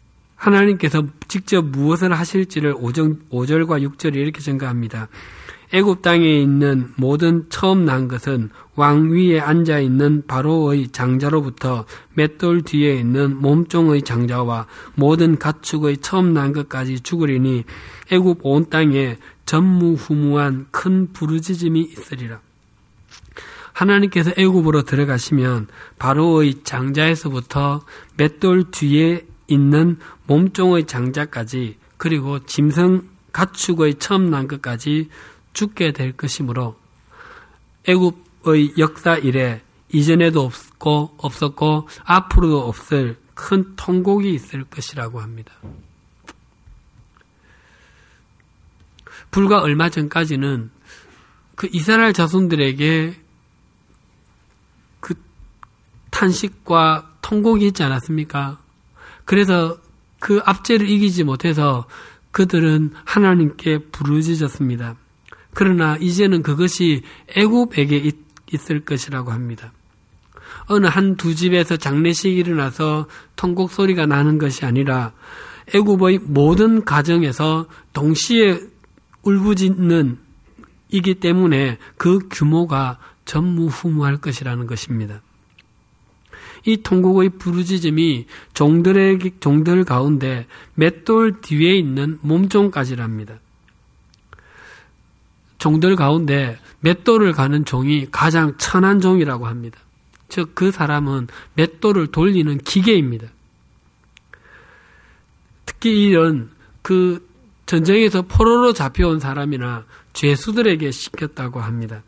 하나님께서 직접 무엇을 하실지를 5절과 6절이 이렇게 증가합니다. 애굽 땅에 있는 모든 처음 난 것은 왕 위에 앉아 있는 바로의 장자로부터 맷돌 뒤에 있는 몸종의 장자와 모든 가축의 처음 난 것까지 죽으리니 애굽 온 땅에 전무후무한 큰 부르짖음이 있으리라. 하나님께서 애굽으로 들어가시면 바로의 장자에서부터 맷돌 뒤에 있는 몸종의 장자까지 그리고 짐승 가축의 처음 난 것까지 죽게 될 것이므로 애굽의 역사 이래 이전에도 없었고 앞으로도 없을 큰 통곡이 있을 것이라고 합니다. 불과 얼마 전까지는 그 이스라엘 자손들에게 그 탄식과 통곡이 있지 않았습니까? 그래서 그 압제를 이기지 못해서 그들은 하나님께 부르짖었습니다. 그러나 이제는 그것이 애굽에게 있을 것이라고 합니다. 어느 한두 집에서 장례식이 일어나서 통곡 소리가 나는 것이 아니라 애굽의 모든 가정에서 동시에 울부짖는 이기 때문에 그 규모가 전무후무할 것이라는 것입니다. 이 통곡의 부르짖음이 종들 가운데 맷돌 뒤에 있는 몸종까지랍니다. 종들 가운데 맷돌을 가는 종이 가장 천한 종이라고 합니다. 즉 그 사람은 맷돌을 돌리는 기계입니다. 특히 이런 그 전쟁에서 포로로 잡혀온 사람이나 죄수들에게 시켰다고 합니다.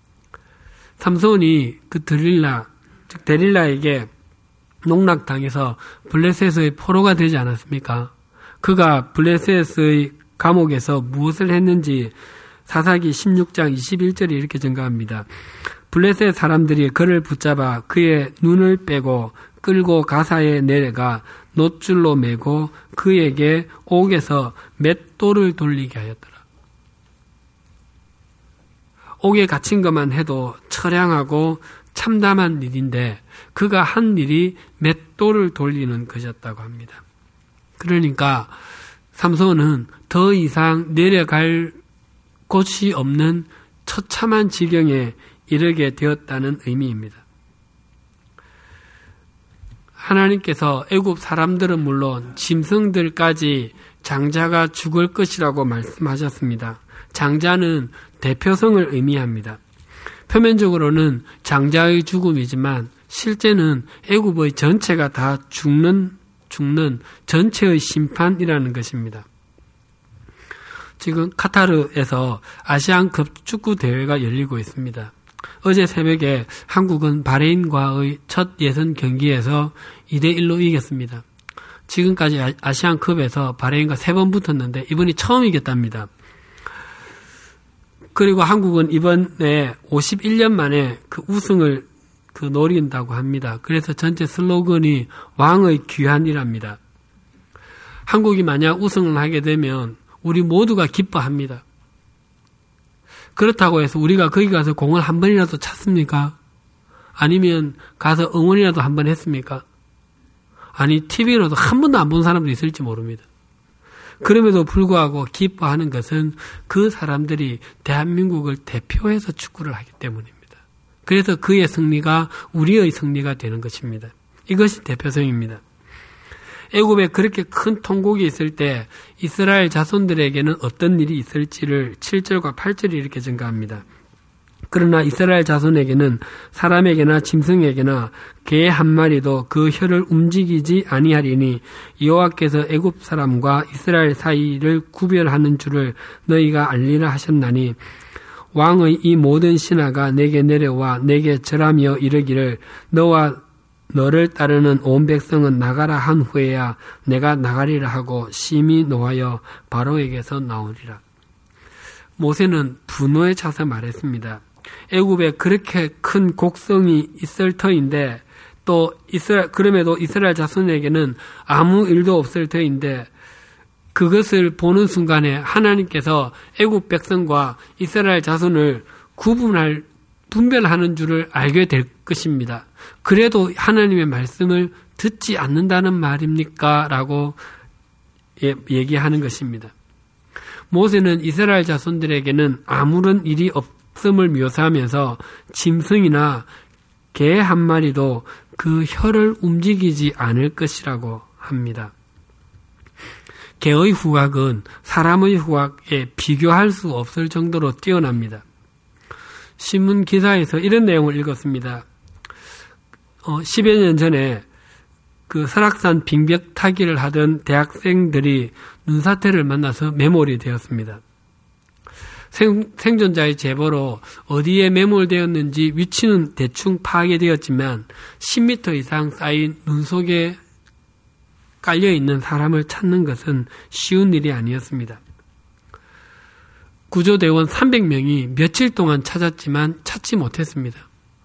삼손이 그 데릴라에게 농락당해서 블레셋의 포로가 되지 않았습니까? 그가 블레셋의 감옥에서 무엇을 했는지 사사기 16장 21절이 이렇게 증가합니다. 블레셋 사람들이 그를 붙잡아 그의 눈을 빼고 끌고 가사에 내려가 놋줄로 매고 그에게 옥에서 맷돌을 돌리게 하였더라. 옥에 갇힌 것만 해도 처량하고 참담한 일인데 그가 한 일이 맷돌을 돌리는 것이었다고 합니다. 그러니까 삼손은 더 이상 내려갈 곳이 없는 처참한 지경에 이르게 되었다는 의미입니다. 하나님께서 애굽 사람들은 물론 짐승들까지 장자가 죽을 것이라고 말씀하셨습니다. 장자는 대표성을 의미합니다. 표면적으로는 장자의 죽음이지만 실제는 애굽의 전체가 다 죽는 전체의 심판이라는 것입니다. 지금 카타르에서 아시안컵 축구 대회가 열리고 있습니다. 어제 새벽에 한국은 바레인과의 첫 예선 경기에서 2대1로 이겼습니다. 지금까지 아시안컵에서 바레인과 3번 붙었는데 이번이 처음 이겼답니다. 그리고 한국은 이번에 51년 만에 그 우승을 노린다고 합니다. 그래서 전체 슬로건이 왕의 귀환이랍니다. 한국이 만약 우승을 하게 되면 우리 모두가 기뻐합니다. 그렇다고 해서 우리가 거기 가서 공을 한 번이라도 찼습니까? 아니면 가서 응원이라도 한 번 했습니까? 아니 TV로도 한 번도 안 본 사람도 있을지 모릅니다. 그럼에도 불구하고 기뻐하는 것은 그 사람들이 대한민국을 대표해서 축구를 하기 때문입니다. 그래서 그의 승리가 우리의 승리가 되는 것입니다. 이것이 대표성입니다. 애굽에 그렇게 큰 통곡이 있을 때 이스라엘 자손들에게는 어떤 일이 있을지를 7절과 8절이 이렇게 증가합니다. 그러나 이스라엘 자손에게는 사람에게나 짐승에게나 개 한 마리도 그 혀를 움직이지 아니하리니 여호와께서 애굽 사람과 이스라엘 사이를 구별하는 줄을 너희가 알리라 하셨나니 왕의 이 모든 신하가 내게 내려와 내게 절하며 이르기를 너와 너를 따르는 온 백성은 나가라 한 후에야 내가 나가리라 하고 심히 노하여 바로에게서 나오리라. 모세는 분노에 차서 말했습니다. 애굽에 그렇게 큰 곡성이 있을 터인데 또 그럼에도 이스라엘 자손에게는 아무 일도 없을 터인데 그것을 보는 순간에 하나님께서 애굽 백성과 이스라엘 자손을 분별하는 줄을 알게 될 것입니다. 그래도 하나님의 말씀을 듣지 않는다는 말입니까? 라고 얘기하는 것입니다. 모세는 이스라엘 자손들에게는 아무런 일이 없음을 묘사하면서 짐승이나 개 한 마리도 그 혀를 움직이지 않을 것이라고 합니다. 개의 후각은 사람의 후각에 비교할 수 없을 정도로 뛰어납니다. 신문 기사에서 이런 내용을 읽었습니다. 10여 년 전에 그 설악산 빙벽 타기를 하던 대학생들이 눈사태를 만나서 매몰이 되었습니다. 생존자의 제보로 어디에 매몰되었는지 위치는 대충 파악이 되었지만 10m 이상 쌓인 눈 속에 깔려있는 사람을 찾는 것은 쉬운 일이 아니었습니다. 구조대원 300명이 며칠 동안 찾았지만 찾지 못했습니다.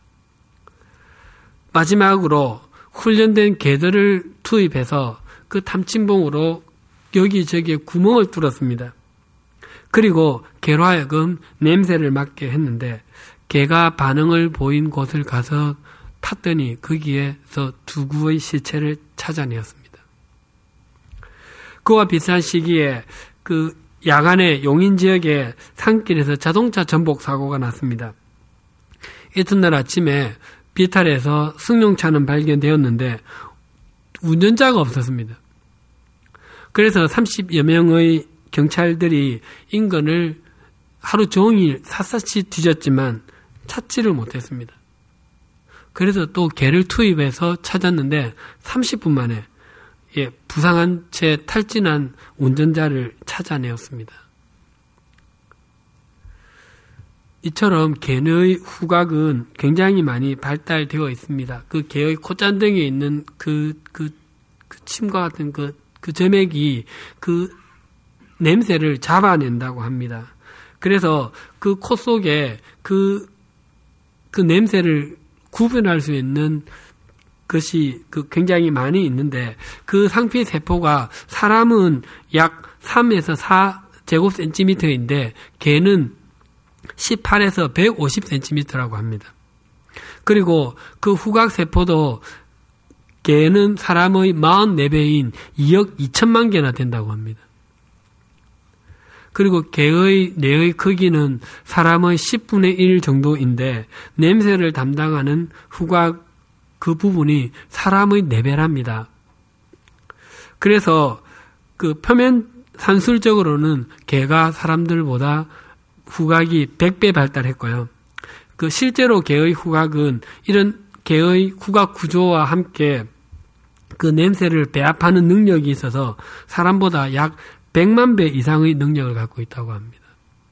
마지막으로 훈련된 개들을 투입해서 그 탐침봉으로 여기저기에 구멍을 뚫었습니다. 그리고 개로 하여금 냄새를 맡게 했는데 개가 반응을 보인 곳을 가서 탔더니 거기에서 두 구의 시체를 찾아내었습니다. 그와 비슷한 시기에 그 야간에 용인 지역의 산길에서 자동차 전복 사고가 났습니다. 이튿날 아침에 비탈에서 승용차는 발견되었는데 운전자가 없었습니다. 그래서 30여 명의 경찰들이 인근을 하루 종일 샅샅이 뒤졌지만 찾지를 못했습니다. 그래서 또 개를 투입해서 찾았는데 30분 만에 부상한 채 탈진한 운전자를 찾아내었습니다. 이처럼 개의 후각은 굉장히 많이 발달되어 있습니다. 그 개의 콧잔등에 있는 그 침과 같은 그 점액이 그 냄새를 잡아낸다고 합니다. 그래서 그 코 속에 그 냄새를 구분할 수 있는 것이 굉장히 많이 있는데 그 상피 세포가 사람은 약 3에서 4제곱센티미터인데 개는 18에서 150cm라고 합니다. 그리고 그 후각 세포도 개는 사람의 44배인 2억 2천만 개나 된다고 합니다. 그리고 개의 뇌의 크기는 사람의 10분의 1 정도인데 냄새를 담당하는 후각 그 부분이 사람의 4배랍니다. 그래서 그 표면 산술적으로는 개가 사람들보다 후각이 100배 발달했고요. 그 실제로 개의 후각은 이런 개의 후각 구조와 함께 그 냄새를 배합하는 능력이 있어서 사람보다 약 100만 배 이상의 능력을 갖고 있다고 합니다.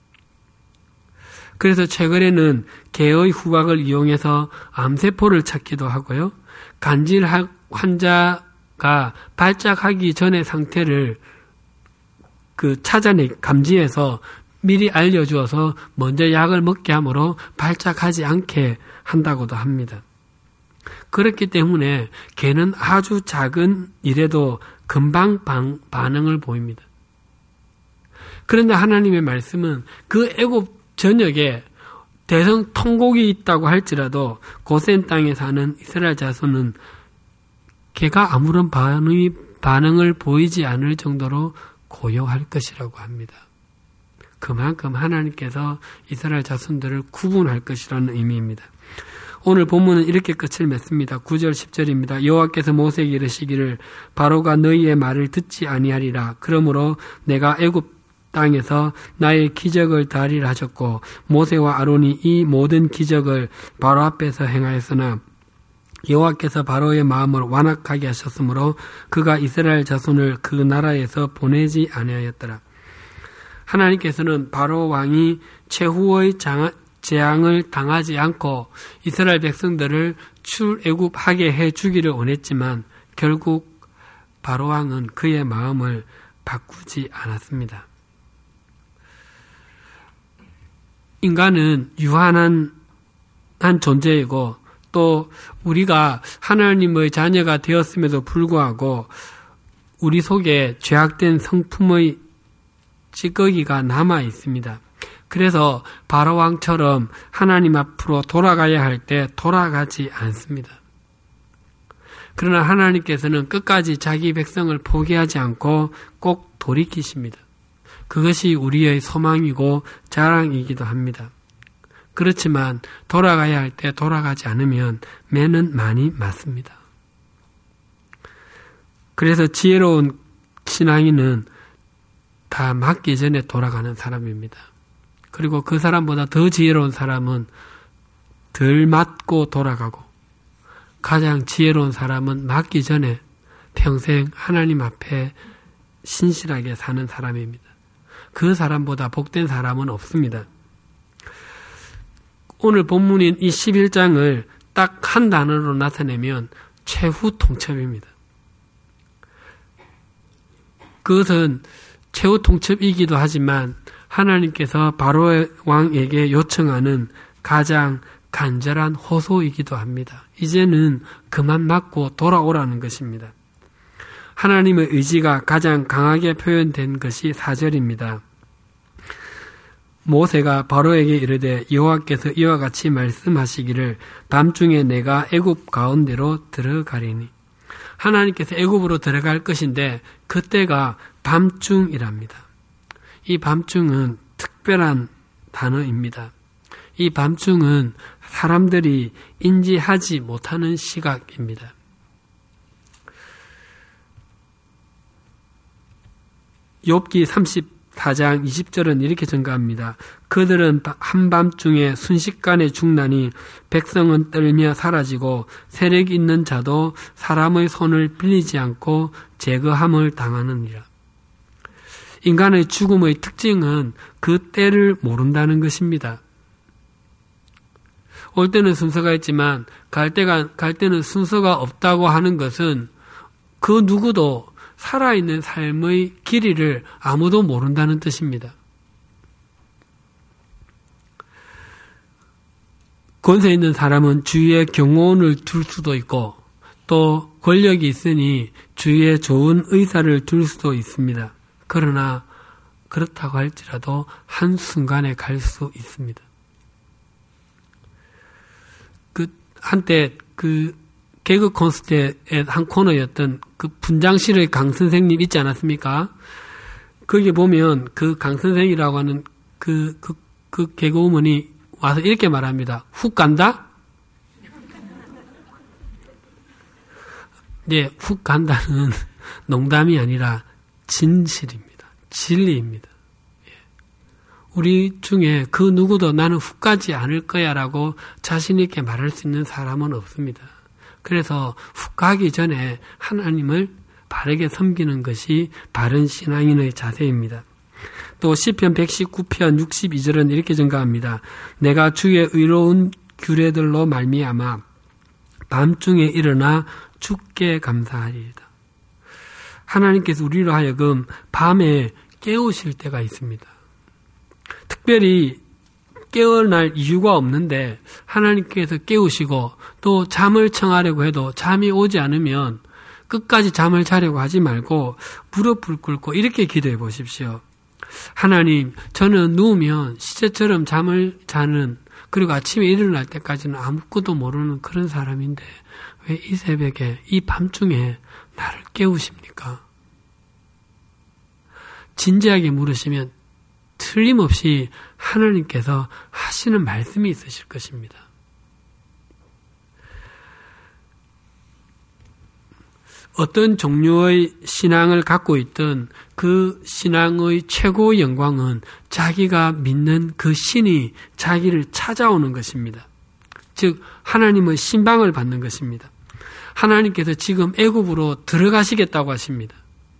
그래서 최근에는 개의 후각을 이용해서 암세포를 찾기도 하고요. 간질 환자가 발작하기 전의 상태를 감지해서 미리 알려주어서 먼저 약을 먹게 하므로 발작하지 않게 한다고도 합니다. 그렇기 때문에 개는 아주 작은 일에도 금방 반응을 보입니다. 그런데 하나님의 말씀은 그 애굽 전역에 대성 통곡이 있다고 할지라도 고센 땅에 사는 이스라엘 자손은 개가 아무런 반응을 보이지 않을 정도로 고요할 것이라고 합니다. 그만큼 하나님께서 이스라엘 자손들을 구분할 것이라는 의미입니다. 오늘 본문은 이렇게 끝을 맺습니다. 9절 10절입니다. 여호와께서 모세에게 이르시기를 바로가 너희의 말을 듣지 아니하리라. 그러므로 내가 애굽 땅에서 나의 기적을 다하리라 하셨고 모세와 아론이 이 모든 기적을 바로 앞에서 행하였으나 여호와께서 바로의 마음을 완악하게 하셨으므로 그가 이스라엘 자손을 그 나라에서 보내지 아니하였더라. 하나님께서는 바로 왕이 최후의 재앙을 당하지 않고 이스라엘 백성들을 출애굽하게 해주기를 원했지만 결국 바로 왕은 그의 마음을 바꾸지 않았습니다. 인간은 유한한 존재이고 또 우리가 하나님의 자녀가 되었음에도 불구하고 우리 속에 죄악된 성품의 찌꺼기가 남아 있습니다. 그래서 바로왕처럼 하나님 앞으로 돌아가야 할 때 돌아가지 않습니다. 그러나 하나님께서는 끝까지 자기 백성을 포기하지 않고 꼭 돌이키십니다. 그것이 우리의 소망이고 자랑이기도 합니다. 그렇지만 돌아가야 할 때 돌아가지 않으면 매는 많이 맞습니다. 그래서 지혜로운 신앙인은 다 맞기 전에 돌아가는 사람입니다. 그리고 그 사람보다 더 지혜로운 사람은 덜 맞고 돌아가고, 가장 지혜로운 사람은 맞기 전에 평생 하나님 앞에 신실하게 사는 사람입니다. 그 사람보다 복된 사람은 없습니다. 오늘 본문인 이 11장을 딱 한 단어로 나타내면 최후 통첩입니다. 그것은 최후 통첩이기도 하지만 하나님께서 바로 왕에게 요청하는 가장 간절한 호소이기도 합니다. 이제는 그만 맞고 돌아오라는 것입니다. 하나님의 의지가 가장 강하게 표현된 것이 4절입니다. 모세가 바로에게 이르되 여호와께서 이와 같이 말씀하시기를 밤중에 내가 애굽 가운데로 들어가리니. 하나님께서 애굽으로 들어갈 것인데 그때가 밤중이랍니다. 이 밤중은 특별한 단어입니다. 이 밤중은 사람들이 인지하지 못하는 시각입니다. 욥기 34장 20절은 이렇게 증가합니다. 그들은 한밤중에 순식간에 죽나니 백성은 떨며 사라지고 세력 있는 자도 사람의 손을 빌리지 않고 제거함을 당하느니라. 인간의 죽음의 특징은 그 때를 모른다는 것입니다. 올 때는 순서가 있지만 갈 때는 순서가 없다고 하는 것은 그 누구도 살아있는 삶의 길이를 아무도 모른다는 뜻입니다. 권세 있는 사람은 주위에 경호원을 둘 수도 있고 또 권력이 있으니 주위에 좋은 의사를 둘 수도 있습니다. 그러나 그렇다고 할지라도 한순간에 갈 수 있습니다. 한때 개그 콘서트의 한 코너였던 그 분장실의 강 선생님 있지 않았습니까? 거기 보면 그 강 선생이라고 하는 그 개그우먼이 와서 이렇게 말합니다. 훅 간다? 네, 훅 간다는 농담이 아니라 진실입니다. 진리입니다. 우리 중에 그 누구도 나는 훅 가지 않을 거야 라고 자신 있게 말할 수 있는 사람은 없습니다. 그래서 훅 가기 전에 하나님을 바르게 섬기는 것이 바른 신앙인의 자세입니다. 또 시편 119편 62절은 이렇게 증가합니다. 내가 주의 의로운 규례들로 말미암아 밤중에 일어나 주께 감사하리이다. 하나님께서 우리로 하여금 밤에 깨우실 때가 있습니다. 특별히 깨어날 이유가 없는데 하나님께서 깨우시고 또 잠을 청하려고 해도 잠이 오지 않으면 끝까지 잠을 자려고 하지 말고 무릎을 꿇고 이렇게 기도해 보십시오. 하나님, 저는 누우면 시체처럼 잠을 자는, 그리고 아침에 일어날 때까지는 아무것도 모르는 그런 사람인데 왜 이 새벽에, 이 밤중에 나를 깨우십니까? 진지하게 물으시면 틀림없이 하나님께서 하시는 말씀이 있으실 것입니다. 어떤 종류의 신앙을 갖고 있든 그 신앙의 최고의 영광은 자기가 믿는 그 신이 자기를 찾아오는 것입니다. 즉 하나님의 신방을 받는 것입니다. 하나님께서 지금 애굽으로 들어가시겠다고 하십니다.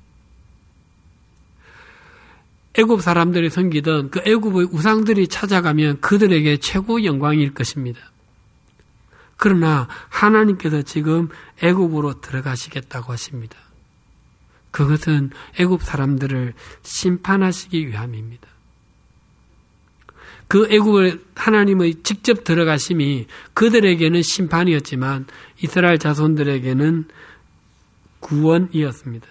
애굽 사람들이 섬기던 그 애굽의 우상들이 찾아가면 그들에게 최고의 영광일 것입니다. 그러나 하나님께서 지금 애굽으로 들어가시겠다고 하십니다. 그것은 애굽 사람들을 심판하시기 위함입니다. 그 애굽을 하나님의 직접 들어가심이 그들에게는 심판이었지만 이스라엘 자손들에게는 구원이었습니다.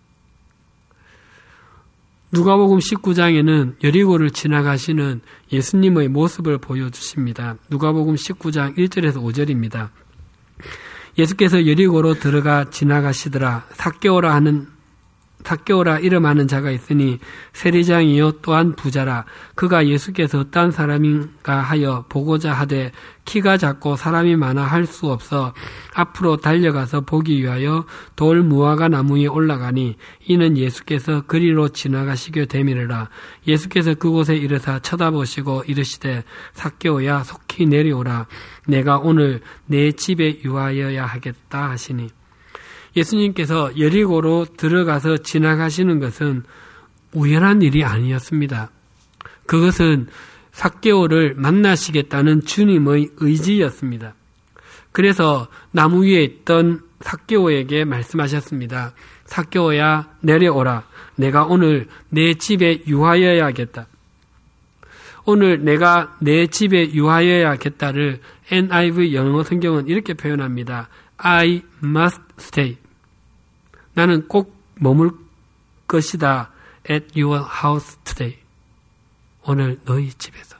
누가복음 19장에는 여리고를 지나가시는 예수님의 모습을 보여주십니다. 누가복음 19장 1절에서 5절입니다. 예수께서 여리고로 들어가 지나가시더라. 삭개오라 하는 삭개오라 이름하는 자가 있으니 세리장이요 또한 부자라. 그가 예수께서 어떤 사람인가 하여 보고자 하되 키가 작고 사람이 많아 할 수 없어 앞으로 달려가서 보기 위하여 돌 무화과 나무 위에 올라가니 이는 예수께서 그리로 지나가시게 되미르라. 예수께서 그곳에 이르사 쳐다보시고 이르시되 삭개오야 속히 내려오라. 내가 오늘 내 집에 유하여야 하겠다 하시니. 예수님께서 여리고로 들어가서 지나가시는 것은 우연한 일이 아니었습니다. 그것은 삭개오를 만나시겠다는 주님의 의지였습니다. 그래서 나무 위에 있던 삭개오에게 말씀하셨습니다. 삭개오야 내려오라. 내가 오늘 내 집에 유하여야겠다. 오늘 내가 내 집에 유하여야겠다를 NIV 영어 성경은 이렇게 표현합니다. I must stay. 나는 꼭 머물 것이다. At your house today. 오늘 너희 집에서.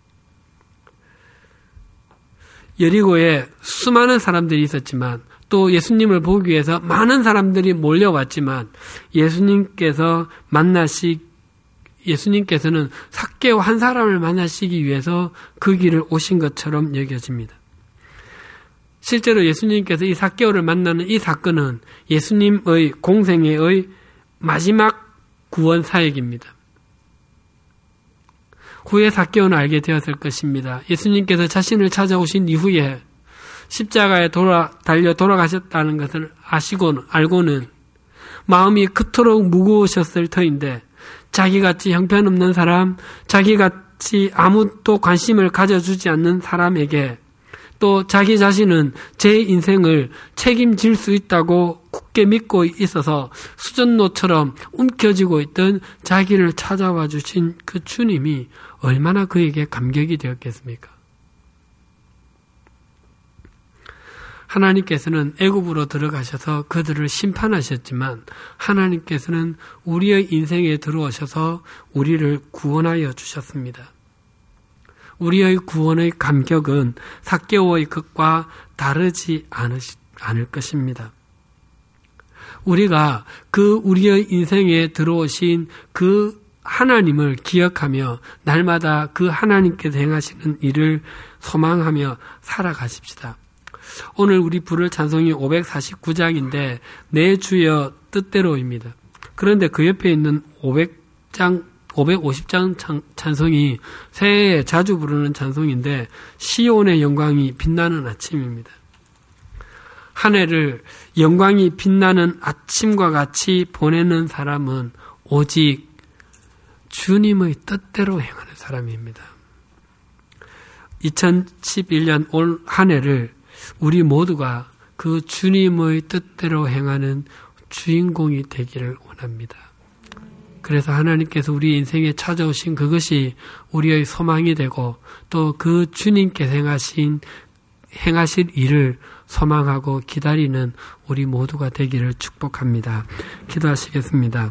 여리고에 수많은 사람들이 있었지만 또 예수님을 보기 위해서 많은 사람들이 몰려왔지만 예수님께서는 삭개오 한 사람을 만나시기 위해서 그 길을 오신 것처럼 여겨집니다. 실제로 예수님께서 이 삭개오를 만나는 이 사건은 예수님의 공생애의 마지막 구원 사역입니다. 후에 삭개오는 알게 되었을 것입니다. 예수님께서 자신을 찾아오신 이후에 십자가에 달려 돌아가셨다는 것을 알고는 마음이 그토록 무거우셨을 터인데 자기같이 형편없는 사람, 자기같이 아무도 관심을 가져주지 않는 사람에게 또 자기 자신은 제 인생을 책임질 수 있다고 굳게 믿고 있어서 수전노처럼 움켜쥐고 있던 자기를 찾아와 주신 그 주님이 얼마나 그에게 감격이 되었겠습니까? 하나님께서는 애굽으로 들어가셔서 그들을 심판하셨지만 하나님께서는 우리의 인생에 들어오셔서 우리를 구원하여 주셨습니다. 우리의 구원의 감격은 삭개오의 것과 다르지 않을 것입니다. 우리가 우리의 인생에 들어오신 그 하나님을 기억하며 날마다 그 하나님께서 행하시는 일을 소망하며 살아가십시다. 오늘 우리 부를 찬송이 549장인데 내 주여 뜻대로입니다. 그런데 그 옆에 있는 550장 찬송이 새해에 자주 부르는 찬송인데 시온의 영광이 빛나는 아침입니다. 한 해를 영광이 빛나는 아침과 같이 보내는 사람은 오직 주님의 뜻대로 행하는 사람입니다. 2011년 올 한 해를 우리 모두가 그 주님의 뜻대로 행하는 주인공이 되기를 원합니다. 그래서 하나님께서 우리 인생에 찾아오신 그것이 우리의 소망이 되고 또 그 주님께서 행하실 일을 소망하고 기다리는 우리 모두가 되기를 축복합니다. 기도하시겠습니다.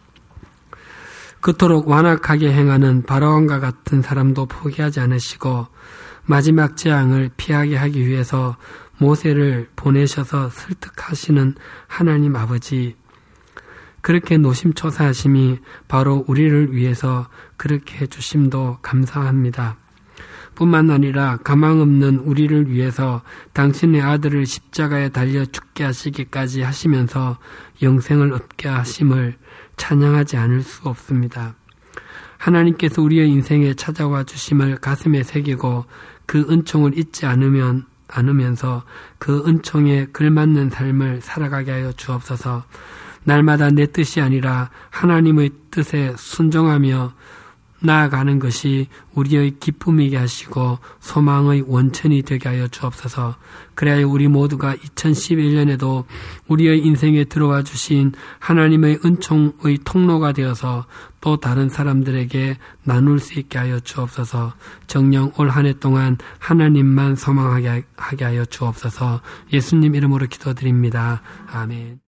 그토록 완악하게 행하는 바라온과 같은 사람도 포기하지 않으시고 마지막 재앙을 피하게 하기 위해서 모세를 보내셔서 설득하시는 하나님 아버지, 그렇게 노심초사하심이 바로 우리를 위해서 그렇게 해주심도 감사합니다. 뿐만 아니라 가망 없는 우리를 위해서 당신의 아들을 십자가에 달려 죽게 하시기까지 하시면서 영생을 얻게 하심을 찬양하지 않을 수 없습니다. 하나님께서 우리의 인생에 찾아와 주심을 가슴에 새기고 그 은총을 잊지 않으면서 그 은총에 걸맞는 삶을 살아가게 하여 주옵소서. 날마다 내 뜻이 아니라 하나님의 뜻에 순종하며 나아가는 것이 우리의 기쁨이게 하시고 소망의 원천이 되게 하여 주옵소서. 그래야 우리 모두가 2011년에도 우리의 인생에 들어와 주신 하나님의 은총의 통로가 되어서 또 다른 사람들에게 나눌 수 있게 하여 주옵소서. 정녕 올 한 해 동안 하나님만 소망하게 하여 주옵소서. 예수님 이름으로 기도드립니다. 아멘.